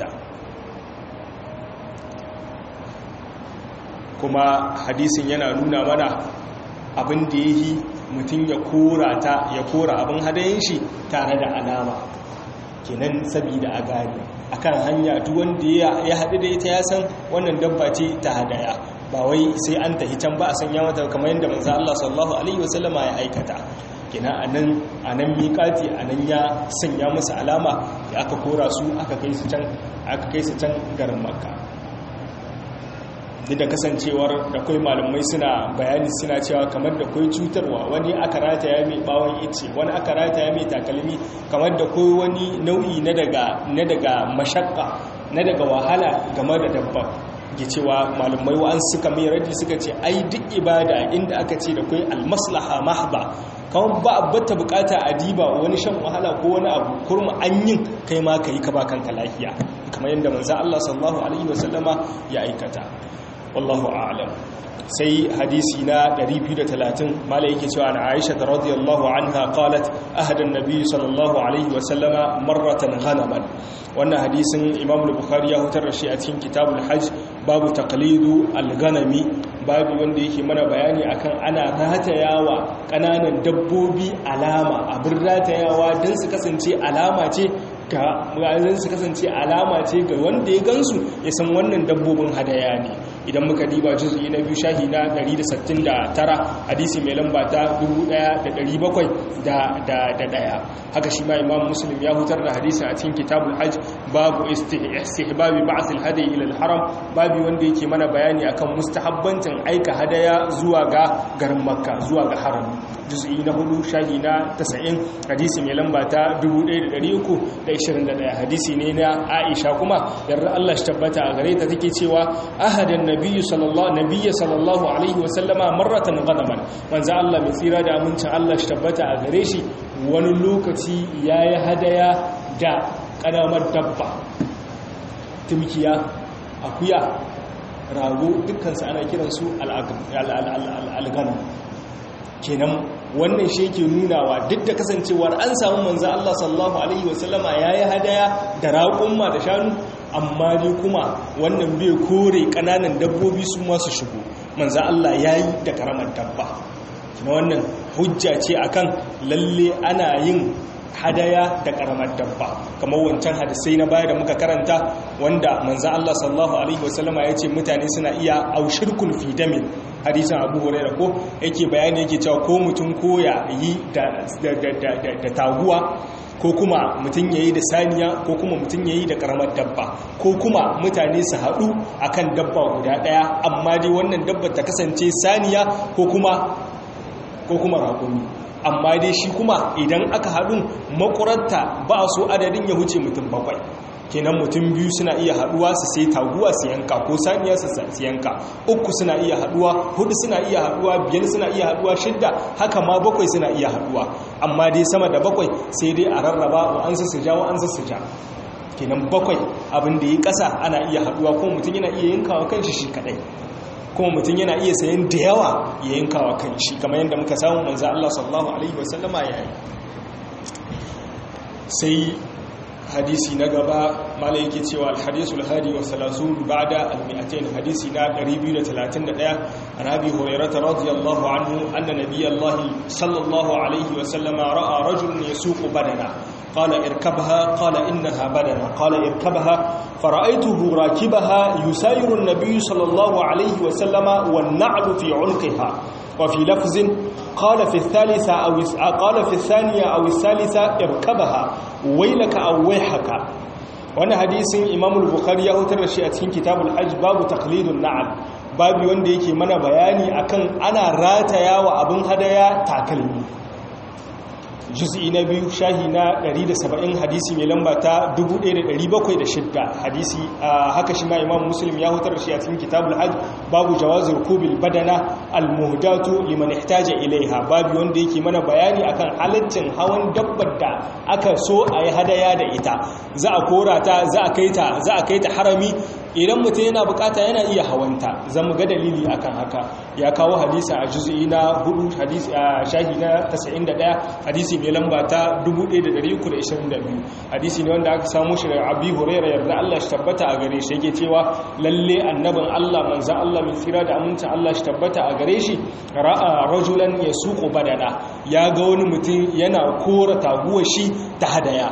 kuma hadisin yana nuna mana abin da yayi mutum ya kora abin hadayen shi tare da alama kenan saboda a gani akan hanya duk wanda ya haɗu da ita ya san wannan dabba ce ta hadaya ba wai sai an tahi can ba a sanya mata kamar yadda manzo Allah sallallahu alaihi wasallama ya aikata kina anan miƙati anan ya sanya musu alama da aka kora su aka kai su can garin Makka duk da kasancewar da kai malamai suna bayani suna cewa kamar da kai cutarwa wani aka rataya mai bawon ice wani aka rataya mai takalmi kamar da kai wani nau'i na daga mashakka na daga wahala game da dabba ke cewa malamai wa'an suka mai radi suka ce ai duk ibada inda aka ce da kai almaslaha mahba kawai ba abbata bukata a diba wani shan wahala ko wani abu kurma an yin kai ma kai ka ba kanka lafiya kamar yadda manzo Allah sallallahu alaihi wasallama ya aikata wallahu a'lam sai hadisi na 230 mala yake cewa an Aisha radhiyallahu anha qalat ahada an-nabi sallallahu alaihi wa sallama marratan ghanaman wannan hadisin Imam al-Bukhari ya hutar da shi a cikin kitabul hajj babu taqlidu al-ghanami babu wanda yake mana bayani akan ana ratayawa kananan dabbobi alama abin ratayawa dan su kasance alama ce ga wanda ya gansu ya san wannan dabbobin hadaya ne idan muka diba juz'i na 2 shahi na 169 hadisi mai lamba ta 1701 haka shi ma Imam Muslim ya hutar da hadisi a cikin kitabul hajj babu istihbabi ba'th al-hadi ila al-haram babu wanda yake mana bayani akan mustahabbancin aika hadaya zuwa ga garin Makka zuwa ga haram juz'i na 4 shahi na 90 hadisi mai lamba ta 1321 hadisi ne na Aisha kuma yarda Allah shi tabbata a gare ta take cewa ahadan nabiyyu sallallahu alaihi wa sallama marratan ghadaman manzo Allah mai tsira da amincin Allah shi tabbata a gare shi wani lokaci yayi hadaya da kadamar dabba tumkiya akuya rago dukkan su ana kiransu al-ghanam kenan wannan shi yake nunawa duk da kasancewar an samu manzo Allah sallallahu alaihi wasallama yayi hadaya da raƙumma da shanu amma dai kuma wannan bai kore kananan dabbobi su ma su shigo manzo Allah yayi da karamar dabba kuma wannan hujja ce akan lalle ana yin hadaya da karamar dabba kamar wancan hadisai na baya da muka karanta wanda manzo Allah sallallahu alaihi wasallama yace mutane suna iya aushirkun fi damin hadisin Abu Hurairah ko yake bayani yake cewa ko mutum ko ya yi da taguwa ko kuma mutum yayi da saniya ko kuma mutum yayi da karamar dabba ko kuma mutane su haɗu akan dabba guda ɗaya amma dai wannan dabba ta kasance saniya ko kuma raƙumi amma dai shi kuma idan aka haɗu makurarta ba so adadin ya huce mutum 7 kenan mutum 2 suna iya haɗuwa su sai taguwa su yanka ko saniya su yanka 3 suna iya haɗuwa 4 suna iya haɗuwa 5 suna iya haɗuwa 6 haka ma 7 suna iya haɗuwa amma dai sama da 7 sai dai a rarraba wa an su ja wa an su ja kenan 7 abin da yi ƙasa ana iya haɗuwa kuma mutum yana iya yankawa kanshi shi kadai kuma mutum yana iya sayan da yawa ya yankawa kanshi kamar yadda muka samu manzo Allah sallallahu alaihi wasallama yayi sai hadisi na gaba mala yake cewa alhadisul hadi wa 30 ba'da al-200 hadisi na 231 an abi hurairah radiyallahu anhu anna nabiyallahi sallallahu alaihi wa sallama ra'a rajulan yasuqu badana qala irkabha qala innaha badana qala irkabha fara'aytuhu rakibaha yusayiru an-nabiy sallallahu alaihi wa sallama wan na'lu fi 'unqiha وفي لفظ قال في الثالثة قال في الثانية أو الثالثة اركبها ويلك أو ويحك وانا حديث إمام البخاري يهوتر الشيء في كتاب الحج باب تقليد النعل باب wanda yake mana bayani akan ana rataya wa abin hadaya takalmi juz'i na 2 shahi na 170 hadisi mai lamba ta 1706 hadisi haka shi ma Imam Muslim ya hutar shi a cikin Kitabul Hajj babu jawazi rukubil badana almuhdatu liman ihtaja ilaiha babu wanda yake mana bayani akan halaccin hawan dabbar da aka so ayi hadaya da ita za a kora ta za a kai ta harami idan mutum yana bukata yana iya hawanta zamu ga dalili akan haka ya kawo hadisi a juz'i na 4 hadisi a shahi na 91 hadisi mai lamba ta 1322 hadisi ne wanda aka samu shi daga Abi Hurairah yarda Allah shi tabbata a gare shi yake cewa lalle annabin Allah manzo Allah mai tsira da amincin Allah shi tabbata a gare shi ra'a rajulan yasuqu badana ya ga wani mutum yana kora taguwar shi ta hadaya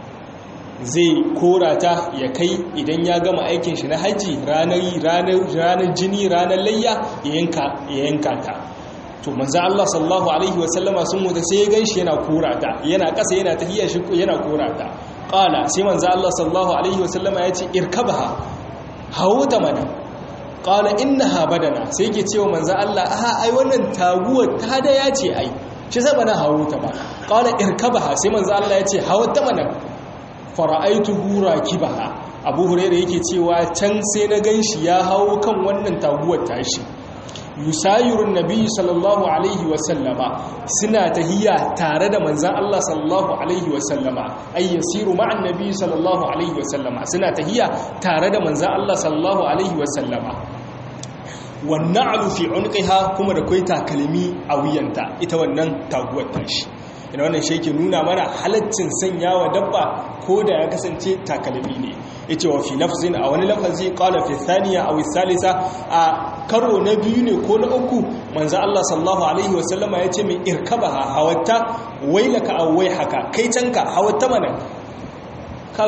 zai kora ta ya kai idan ya gama aikin shi na haji ranar jini ranar layya ya yanka ta to manzo Allah sallallahu alaihi wasallama sun mutu sai ya ganshi yana kora ta yana kasa yana tahiyya shi yana kora ta qala sai manzo Allah sallallahu alaihi wasallama ya ce irkabha hawo ta mana qala innaha badana sai yake cewa manzo Allah ai wannan taguwar ta da ya ce ai shi sai bana hawo ta ba qala irkabha sai manzo Allah ya ce hawo ta mana fara'aituhu rakibaha Abu Hurairah yake cewa can sai na ganshi ya hawo kan wannan taguwar tashi yusayirun nabi sallallahu alaihi wasallama suna tahiyya tare da manzan Allah sallallahu alaihi wasallama ay yasiru ma'an nabi sallallahu alaihi wasallama suna tahiyya tare da manzan Allah sallallahu alaihi wasallama wan na'lu fi unqiha kuma da kai takalmi a wuyanta ita wannan taguwar tashi ina wannan shi yake nuna mana halaccin sanyawa dabba ko da ya kasance takalmi ne yace wa fi lafzin a wani lafazi qala fi thaniya aw thalitha a karo na biyu ne ko na uku manzo Allah sallallahu alaihi wasallama yace mai irkabaha hawatta wailaka aw waihaka kai canka hawatta mana ka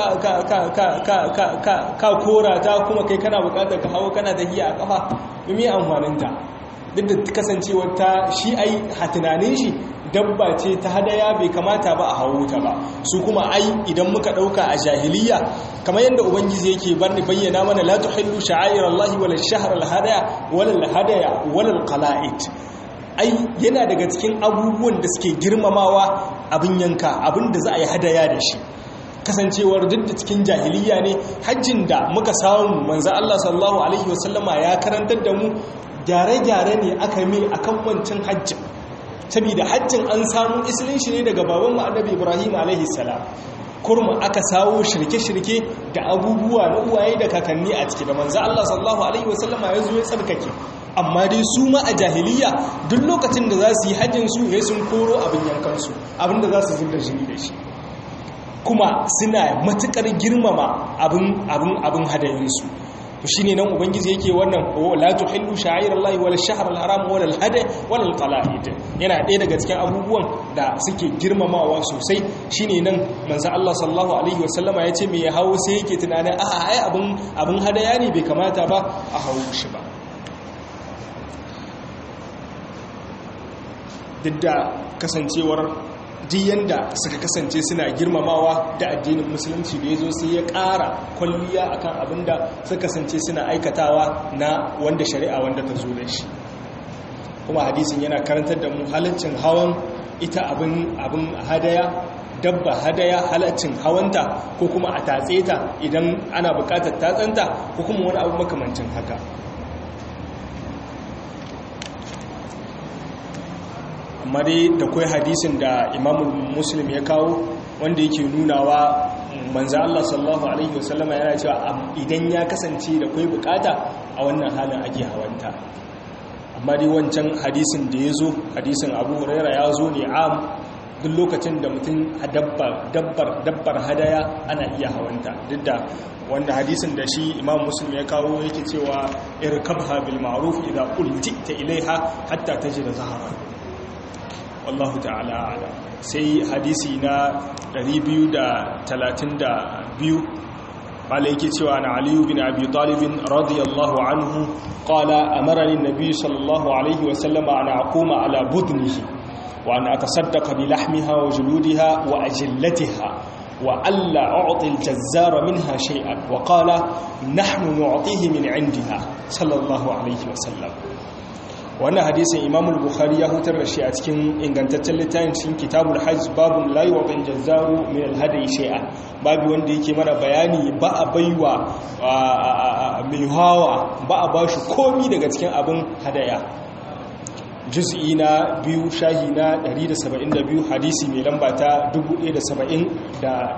kora ta kuma kai kana bukatar ka hawo kana tahiya a kafa me amfaninta duk da kasancewar ta shi ai a tunanin shi dabba ce ta hadaya bai kamata ba a hawo ta ba su kuma ai idan muka dauka a jahiliya kamar yadda ubangiji yake bayyana mana la tuhillu sha'airallahi wala shahrul hadaya wala hadaya wala qala'id ai yana daga cikin abubuwan da suke girmamawa abin yanka abin da za a yi hadaya da shi kasancewar duk da cikin jahiliya ne hajjin da muka samu manzo Allah sallallahu alaihi wasallama ya karantar da mu gyare-gyare ne aka yi akan wancan hajjin saboda hajjin an samu isilin shi ne daga baban mu annabi Ibrahim alaihi salam kurma aka sawo shirke-shirke da abubuwa na uwaye da kakanni a ciki da manzo Allah sallallahu alaihi wasallama ya zo ya tsarkake amma dai su ma a jahiliya duk lokacin da za su yi hajjin su sai sun koro abin yankan su abin da za su zubar jini da shi kuma suna matukar girmama abin hadayin su shine nan ubangiji yake wannan la tuhillu sha'airallahi wala shahrul haram wala al-hadi wala al-qala'id yana ɗaya daga cikin abubuwan da suke girmamawa sosai shine nan manzo Allah sallallahu alaihi wasallama yace me ya hawo sai yake tunanin ai abin hadaya ne bai kamata ba a hawo shi ba duk da kasancewar yanda suka kasance suna girmamawa da addinin musulunci da ya zo sai ya ƙara kwalliya akan abinda suka kasance suna aikatawa na wanda shari'a wanda ta zo da shi. Kuma hadisin yana karantar da mu halaccin hawan ita abin hadaya, dabba hadaya, halaccin hawanta ko kuma a tatse ta idan ana buƙatar tatsanta ko kuma wani abu makamancin haka. Amma dai da kai hadisin da Imam Muslim ya kawo wanda yake nunawa manzo Allah sallallahu alaihi wasallama yana cewa idan ya kasance da kai bukata a wannan halin ake hawanta. Amma dai wancan hadisin da ya zo, hadisin Abu Huraira ya zo ne am duk lokacin da mutum a dabbar hadaya ana iya hawanta, duk da wanda hadisin da shi Imam Muslim ya kawo yake cewa irkabha bil ma'ruf idza ultita ilaiha hatta tajida zahara. Wallahu ta'ala a'lam. Sai hadisi na 232 qala yake cewa ana Ali bin Abi Talib radiyallahu anhu qala amarani an-nabiy sallallahu alayhi wa sallam an aquma ala budnihi wa an atasaddaqa bi lahmiha wa juludiha wa ajillatiha wa alla a'ti al-jazzara minha shay'an wa qala nahnu nu'tihi min 'indina sallallahu alayhi wa sallam. Wannan hadisin Imam al-Bukhari ya hutar da shi a cikin ingantaccen littafin cikin Kitabul Hajj, babun la yu'til jazzaru min al-hadi shay'an, babu wanda yake mana bayani ba a baiwa mai hawa ba a bashi komi daga cikin abin hadaya. Juz'i na 2 shahi na 172 hadisi mai lamba ta 1070 da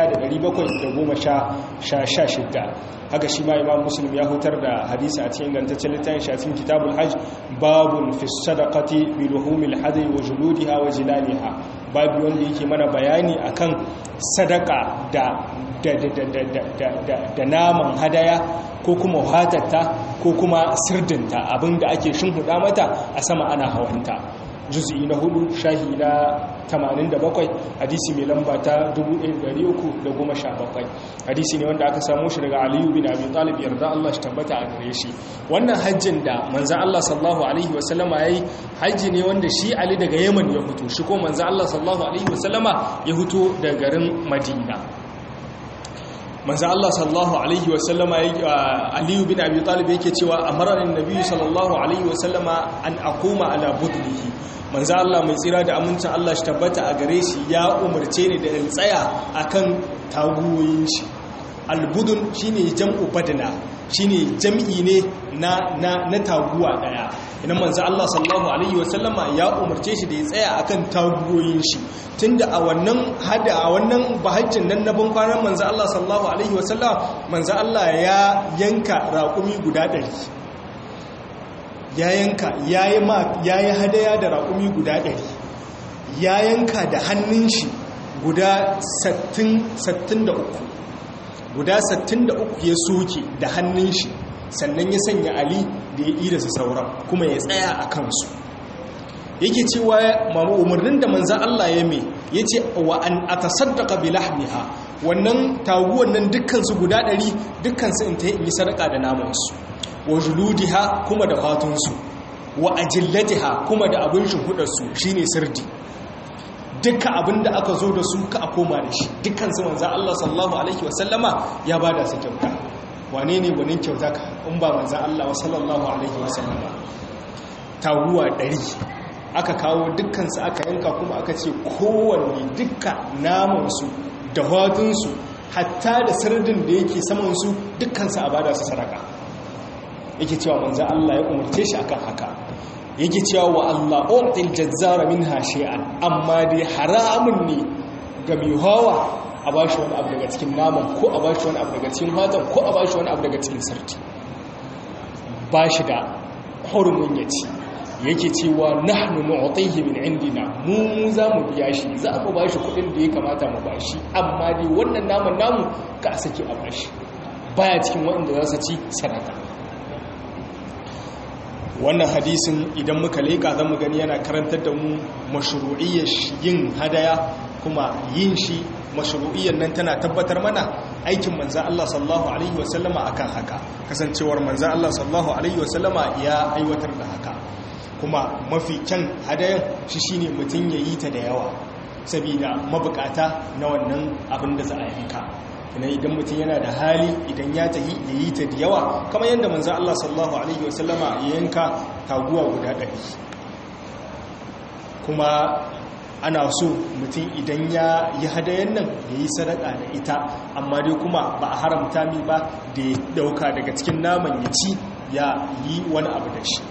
1716. Haka shi ma Imam Muslim ya hutar da hadisi a cikin gantaccen littafin shi a cikin Kitabul Hajj, babun fi sadaqati bi luhumil hadi wa juludiha wa jilaliha, babu wanda yake mana bayani akan sadaka da naman hadaya ko kuma hatatta ko kuma sirdinta, abinda ake shinhuda mata a sama ana hawanta. Juz'i na 4 shahi na 87 hadisi mai lamba ta 1317. Hadisi ne wanda aka samu shi daga Ali bin Abi Talib yarda Allah shi tabbata a gare shi. Wannan hajjin da manzo Allah sallallahu alaihi wasallama yayi hajji ne wanda shi Ali daga Yaman ya fito, shi ko manzo Allah sallallahu alaihi wasallama ya fito daga garin Madina. Manzo Allah sallallahu alaihi wasallama Ali bin Abi Talib yake cewa amara annabi sallallahu alaihi wasallama an aquma ala budnihi. Manzo Allah mai tsira da amincin Allah shi tabbata a gare shi ya umarce ni da in tsaya akan taguwoyin shi. Albudun shine jam'u badana, shine jam'i ne na taguwa daya. Idan manzo Allah sallallahu alaihi wasallama ya umarce shi da ya tsaya akan taguwoyin shi, tunda a wannan bahajjin nan na ban kwanan manzo Allah sallallahu alaihi wasallam, manzo Allah ya yanka raƙumi guda 100. Ya yanka yayi hadaya da raƙumi guda 100. Ya yanka da hannun shi guda 63. Guda 63 ya soke da hannun shi, sannan ya sanya Ali da ya ida su sauran kuma ya tsaya a kansu. Yake cewa umarnin da manzan Allah ya mai ya ce wa an atasaddaqa bi lahmiha, wannan taguwan nan dukkansu guda 100 dukkansu in ta yi sadaka da namansu, wa juludiha kuma da fatunsu, wa ajillatiha kuma da abin shinhudarsu shine sirdi. Dukkan abin da aka zo da su ka a koma da shi, dukkansu manzan Allah sallallahu alaihi wasallama ya bada su kyauta. Wane ne gwanin kyauta ka in ba manzan Allah sallallahu alaihi wasallama? Taguwa 100 aka kawo dukkansu aka yanka, kuma aka ce kowanne dukkan namansu da fatunsu hatta da sirdin da yake samansu dukkansu a bada su sadaka. Yake cewa manzan Allah ya umarce shi akan haka. Yake cewa wa Allah u'til jazzara minha shay'an, amma dai haramun ne ga mai hawa a bashi wani abu daga cikin naman, ko a bashi wani abu daga cikin fatan, ko a bashi wani abu daga cikin sarki. Bashi da hurumin ya ci. Yake cewa nahnu nu'tihi min indina, mu za mu biya shi, za a bashi kudin da ya kamata mu bashi, amma dai wannan naman namu ka saki a bashi, baya cikin wanda za su ci sadaka. Wannan hadisin idan muka leka zamu gani yana karantar da mu mashru'iyyar yin hadaya, kuma yin shi mashru'iyyar nan tana tabbatar mana aikin manzon Allah sallallahu alaihi wasallama akan haka, kasancewar manzon Allah sallallahu alaihi wasallama ya aiwatar da haka. Kuma mafi kyan hadayan shi shine mutum ya yi ta da yawa, saboda mabukata na wannan abin da za a yanka. Idan mutum yana da hali idan ya tahi ya yi ta da yawa kamar yadda manzo Allah sallallahu alaihi wasallama ya yanka taguwa guda 100. kuma ana so mutum idan ya yi hadayen nan ya yi sadaka da ita, amma dai kuma ba a haramta mi ba da ya dauka daga cikin naman ya ci ya yi wani abu da shi.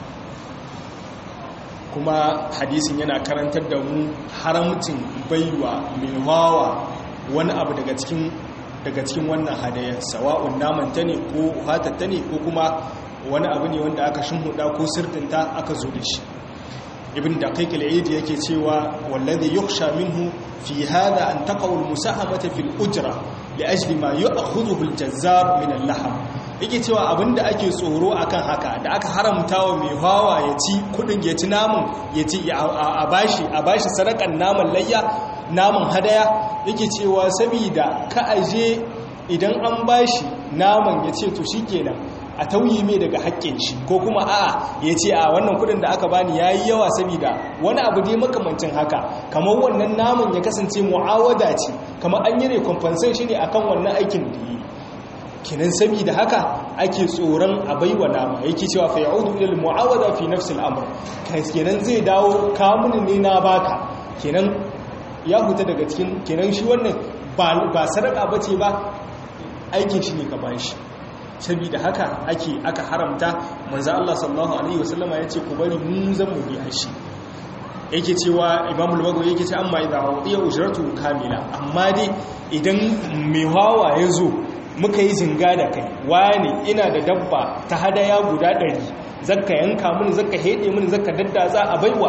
kuma hadisin yana karantar da mu haramcin baiwa mai wawa wani abu daga cikin wannan hadayar, sawa'un naman ta ne ko hatar ta ne ko kuma wani abu ne wanda aka shimhuda ko sirtinta aka zo da shi. ibn daqiq al-eid yake cewa wallazi yukhsha minhu fi hadha an taqaw al-musahamata fi al-ujra li ajli ma ya'khudhu al-jazzar min al-lahm. yake cewa abinda ake tsoro akan haka da aka haramta wa mai hawa ya ci kudin ya ci namun ya ci a bashi sadakan naman layya, naman hadaya, yake cewa saboda ka aje idan an bashi naman ya ce to shikenan a tauyi mai daga haƙƙin shi, ko kuma a'a ya ce a wannan kudin da aka bani yayi yawa saboda wani abu dai makamancin haka, kamar wannan naman ya kasance mu'awada ce, kamar an yi recompensation shi ne akan wannan aikin da yi. kenan saboda haka ake tsoron a baiwa nama, yake cewa fa ya'udu ila al-mu'awada fi nafs al-amr, kenan zai dawo kamun ne na baka, kenan ya huta daga cikin, kenan shi wannan ba sadaka bace ba, aikin shi ne ka bashi. saboda haka aka haramta. manzo Allah sallallahu alaihi wasallama yace ku bari mu zan mu biya shi. yake cewa Imam al-Bagawi yake ce amma idza udiya ujratu kamila, amma dai idan mai hawa yazo muka yi zinga da kai, wani ina da dabba ta hadaya guda 100, zakka yanka mun, zakka hede mun, zakka daddatsa a baiwa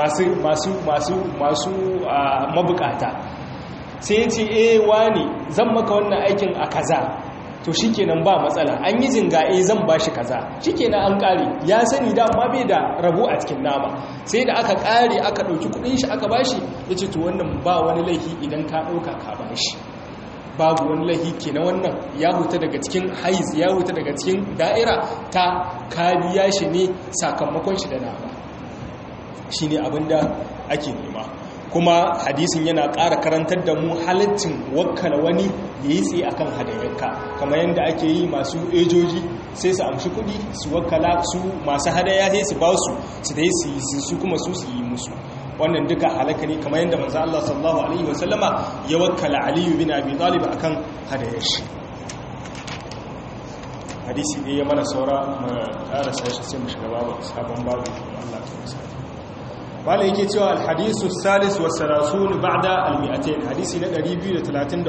masu mabukata. sai yace wani zan maka wannan aikin a kaza, to shikenan ba matsala, an yi zinga zan bashi kaza, shikenan an kare. ya sani da amma bai da rabo a cikin nama, sai da aka kare aka dauki kudin shi aka bashi, yace to wannan ba wani laifi idan ka dauka ka bashi, babu wani laifi. kenan wannan ya huta daga cikin haiz, ya huta daga cikin da'ira ta kariya shi ne sakamakon shi da nama, shine abinda ake nema. kuma hadisin yana ƙara karantar da mu halittin wakkala wani ya yi tsaye akan hadayenka, kamar yadda ake yi masu ejoji sai su amshi kudi su wakkala su masu hadaya sai su ba su dai su kuma su yi musu. wannan duka halaka ne, kamar yadda manzo Allah sallallahu alaihi wasallama ya wakkala Ali bin Abi Talib akan hadayar shi. hadisi ne ya mana saura mu karasa shi sai mu shiga babu sabon babu Allah ta musa. wala yake cewa alhadisu salis wa salasun ba'da almi'atain, hadisi na 233.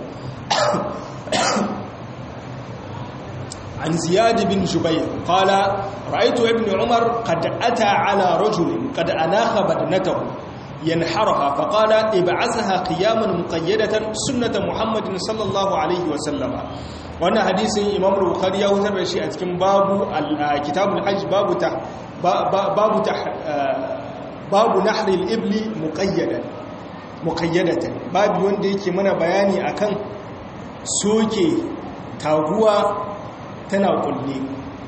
عن زياد بن جبير قال رأيت ابن عمر قد أتى على رجل قد أناخ بدنته ينحرها فقال ابعثها قياما مقيدة سنة محمد صلى الله عليه وسلم. وانا حديث امام البخاري يوتر شيء a cikin babu kitabul hajj babu nahr al-ibli muqayyadatan, babu wanda yake mana bayani akan soke taguwa tana kulle.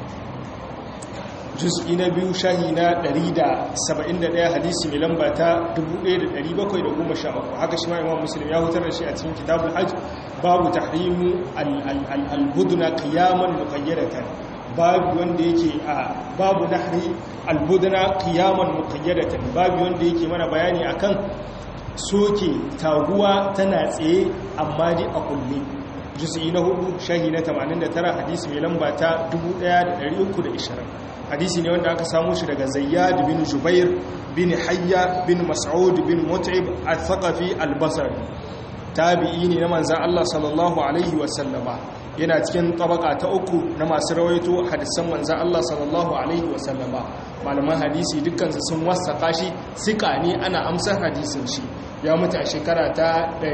juz'i na 2 shahi na 171 hadisi mai lamba ta 1713. haka shi ma imam muslim ya hutar da shi a cikin kitabul hajj babu tahrimu al-budna qiyaman muqayyadatan, babu wanda yake babu nahri al-budna qiyaman muqayyadatan, babu wanda yake mana bayani akan soke taguwa tana tsaye amma dai a kulle. juz'i na 4 shahi na 89 hadisi mai lamba ta 1320. hadisi ne wanda aka samu shi daga Zayyad bin Jubair bin Hayya bin Mas'ud bin Mut'ib al-Thaqafi al-Basri, tabi'i ne na manzon Allah sallallahu alaihi wasallama, yana cikin tabaka ta 3 na masu rawaito hadisan manzon Allah sallallahu alaihi wasallama. malaman hadisi dukkan su sun wasaka shi, sika ne, ana amsar hadisin shi. ya mutu a shekara ta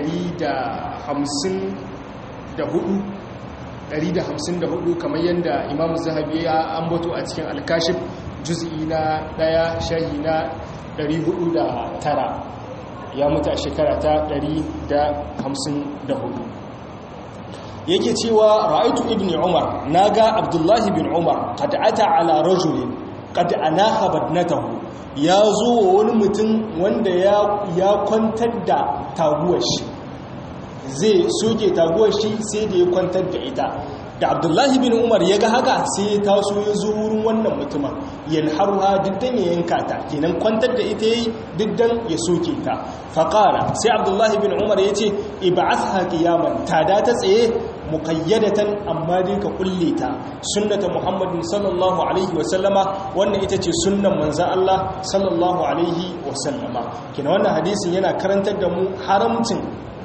154 kamar yadda Imam Zahabi ya ambato a cikin Al-Kashif juz'i na 1 shahi na 409. ya mutu a shekara ta 154. yake cewa ra'aitu ibn Umar, naga Abdullahi bin Umar qad ata ala rajulin qad anaha badnatahu ya zo wani mutum wanda ya kwantar da taguwar shi zai soke taguwar shi sai da ya kwantar da ita da Abdullahi bin Umar ya ga haka sai ya taso ya zo wurin wannan mutumin yanharuha diddan ya yanka ta kenan kwantar da ita yayi diddan ya soke ta faqala sai Abdullahi bin Umar ya ce ib'athha qiyaman tada ta tsaye muqayyadatan amma dai ka kulle ta sunnata Muhammadin sallallahu alaihi wasallama wannan ita ce sunnan manzon Allah sallallahu alaihi wasallama kenan wannan hadisin yana karantar da mu haramcin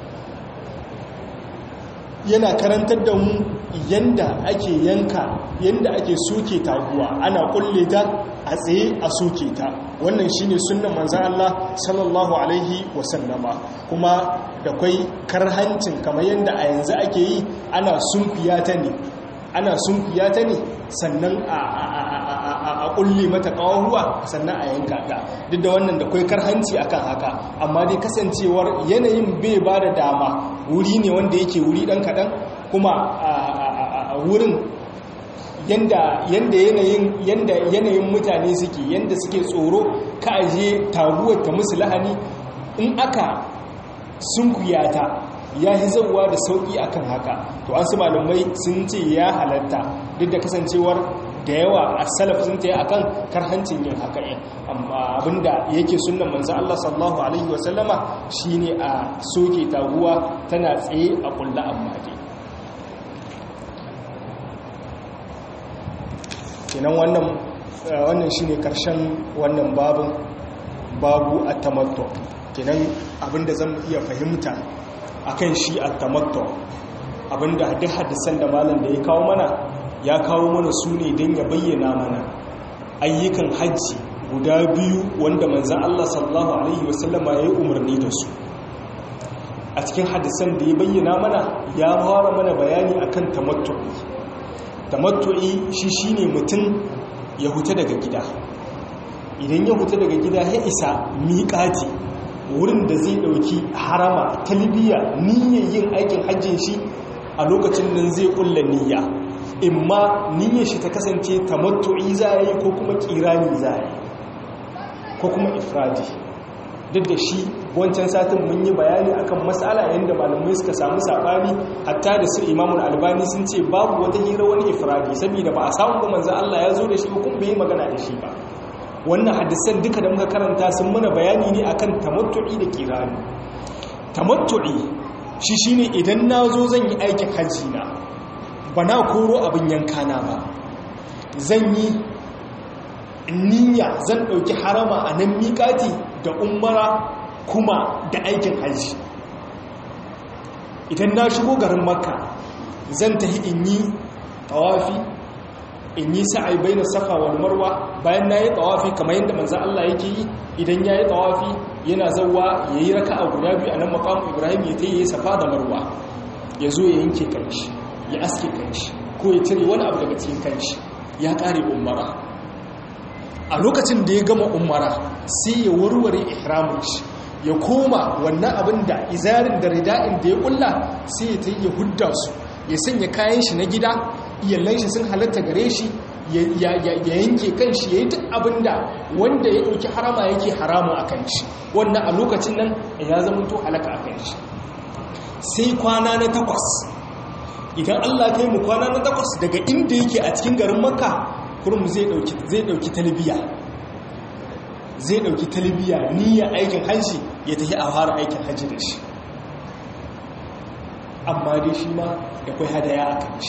yana karantar da mu yanda ake yanka yanda ake soke taguwa ana kulle ta a tsaye a soke ta wannan shine sunnan manzon Allah sallallahu alaihi wasallama kuma da kai karhancin kamar yanda a yanzu ake yi ana sunfiya ta ne sannan a kulle mata kawahuwa sannan a yanka ta duk da wannan da kai karhanci akan haka amma dai kasancewar yanayin bai ba da dama wuri ne wanda yake wuri dan kadan kuma a wurin yanda yanayin mutane suke yanda suke tsoro ka aje taguwar ta musu lahani in aka sunkuyata ya yi zauwa da sauƙi akan haka to an su malamai sun ce ya halatta duk da kasancewar da yawa a salaf sun ta yi akan karhancin yin haka yin amma abinda yake sunan manzan Allah sallallahu alaihi wasallama shine a soke taguwa tana tsaye a kulla amma dai kenan wannan shine karshen wannan babu at-tamattu kenan abinda zan iya fahimta akan shi at-tamattu abinda duk hadisan da malam da ya kawo mana su ne don ya bayyana mana ayyukan hajji guda biyu wanda manzan Allah sallallahu alaihi wasallama ya yi umarni da su a cikin hadisan da ya bayyana mana ya fara mana bayani akan tamattu'i shi shine mutum ya huta daga gida idan ya huta daga gida ya isa miƙati wurin da zai ɗauki harama talbiya niyyar yin aikin hajjin shi a lokacin nan zai ƙulla niyya imma niyyar shi ta kasance tamattu'i za a yi ko kuma kirani za a yi ko kuma ifradi duk da shi wancan satin mun yi bayani akan matsala yadda malamai suka samu sabani hatta da su imamul albani sun ce babu wata hira wani ifradi saboda ba a samu ba manzo Allah ya zo da shi ko kuma bai magana da shi ba wannan hadisan duka da muka karanta sun mana bayani ne akan tamattu'i da kirani tamattu'i shi shine idan nazo zan yi aikin hajji na bana koro abin yankana ba zan yi niyya zan ɗauki harama a nan miƙati da umara kuma da aikin hajji idan na shigo garin makka zan tafi in yi tawafi in yi sa'ai baina safa wal marwa bayan na yi tawafi kamar yadda manzan Allah yake yi idan ya yi tawafi yana zauwa ya yi raka'a guda biyu a nan maqam ibrahim ya tayi safa da marwa ya zo ya yanke kanshi ya aske kanshi ko ya cire wani abu daga cikin kanshi ya kare umara a lokacin da ya gama umara sai ya warware ihramin shi ya koma wannan abin da izarin da rida'in da ya kulla sai ya tayi ya hudda su ya sanya kayan shi na gida iyalan shi sun halatta gare shi ya yanke kanshi ya yi duk abin da wanda ya ɗauki harama yake haramu a kan shi wannan a lokacin nan ya zama to halaka a kan shi sai kwana na 8 idan Allah kai mu kwana na 8 daga inda yake a cikin garin makka kurum zai dauki talbiya niyyar aikin hajji ya tafi a fara aikin hajji da shi amma dai shi ma da kai hadaya a kan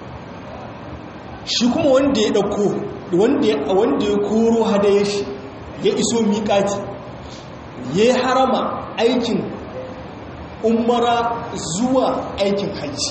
shi kuma wanda ya dauko wanda ya koro hadaya shi ya iso miƙati ya harama aikin umara zuwa aikin hajji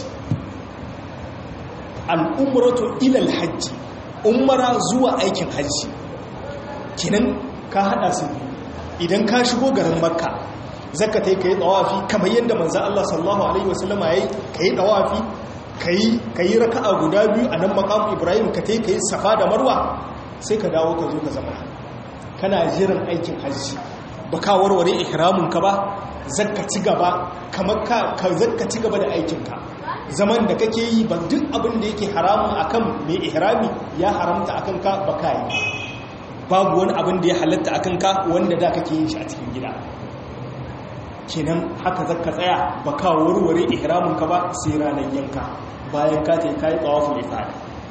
al'umratu ilal hajji umara zuwa aikin hajji kinan ka hada su idan ka shigo garin makka zaka tai kai tawafi kamar yadda manzo Allah sallallahu alaihi wasallama yayi kai tawafi kai raka'a guda biyu a nan maqam Ibrahim ka tai kai safa da marwa sai ka dawo ka zo ka zama kana jiran aikin hajji baka warware ihramin ka ba zakka ci gaba kamar ka zakka ci gaba da aikin ka zaman da kake yi ba duk abin da yake haramun akan mai ihrami ya haramta akan ka baka yi babu wani abin da ya halatta a kanka wanda da kake yin shi a cikin gida kenan haka zaka tsaya ba ka warware ihramin ka ba sai ranar yanka bayan ka ta kai tawaful ifada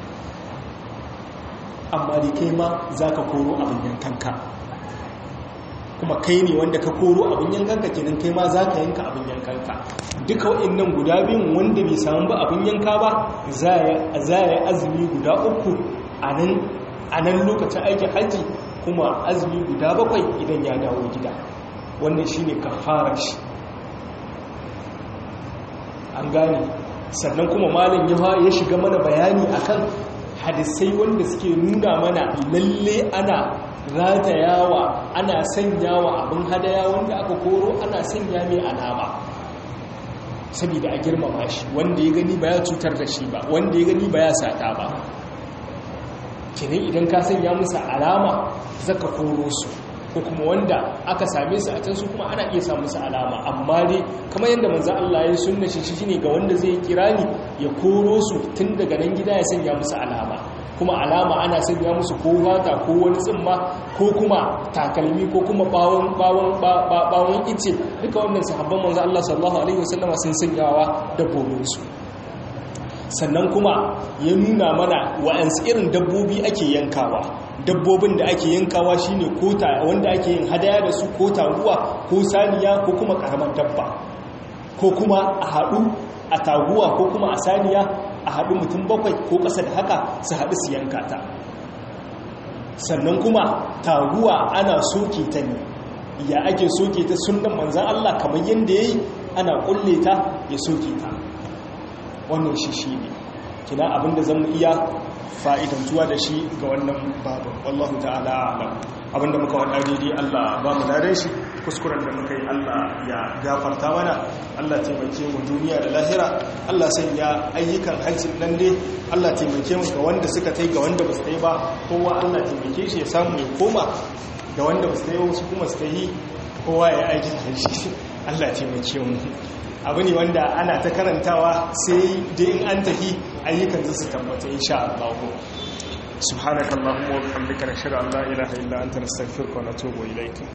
amma dai kai ma zaka koro abin yankanka kuma kai ne wanda ka koro abin yankanka kenan kai ma zaka yanka abin yankanka duka waɗannan guda biyun wanda bai samu ba abin yanka ba za ya azumi guda 3 a nan lokacin aikin haji kuma azumi guda 7 idan ya dawo gida wannan shi ne kafarar shi an gane sannan kuma malin ya shiga mana bayani akan hadisai wanda suke nuna mana lalle ana ratayawa ana sanyawa abin hadaya wanda aka koro ana sanya mai alama saboda a girmama shi wanda ya gani ba ya cutar da shi ba wanda ya gani ba ya sata ba kine idan ka sanya musu alama zaka koro su ko kuma wanda aka same su a can su kuma ana iya samu su alama amma dai kamar yadda manzo Allah ya sunna shi shine ga wanda zai kirani ya koro su tun daga nan gida ya sanya musu alama kuma alama ana sanya musu ko wata ko wani tsimma ko kuma takalmi ko kuma bawon ice duka wannan sahabban manzo Allah sallallahu alaihi wasallama sun sanyawa dabbobin su sannan kuma ya nuna mana wa'ansu irin dabbobi ake yankawa dabbobin da ake yankawa shine kota wanda ake yin hadaya da su ko taguwa ko saniya ko kuma karamar dabba ko kuma a haɗu a taguwa ko kuma a saniya a haɗu mutum 7 ko ƙasa da haka su haɗu su yanka ta sannan kuma taguwa ana soke ta ne ya ake soke ta sunnan manzan Allah kamar yadda yayi ana kulle ta ya soke ta wannan shi ne kina abinda zan iya fa'idantuwa da shi ga wannan babu wallahu ta'ala alam abinda muka wada daidai Allah ba mu dare shi kuskuren da muka yi Allah ya gafarta mana Allah taimake mu duniya da lahira Allah sanya ayyukan hajji nan dai Allah taimake mu ga wanda suka tai ga wanda ba su tai ba kowa Allah taimake shi ya samu ya koma da wanda ba su tai wasu kuma su tai kowa ya aikin hajji Allah taimake mu abu ne wanda ana ta karantawa sai dai in an tafi ayyukan su tabbata insha Allah subhanakallahumma wa bihamdika nashhadu an la ilaha illa anta nastaghfiruka wa natubu ilayk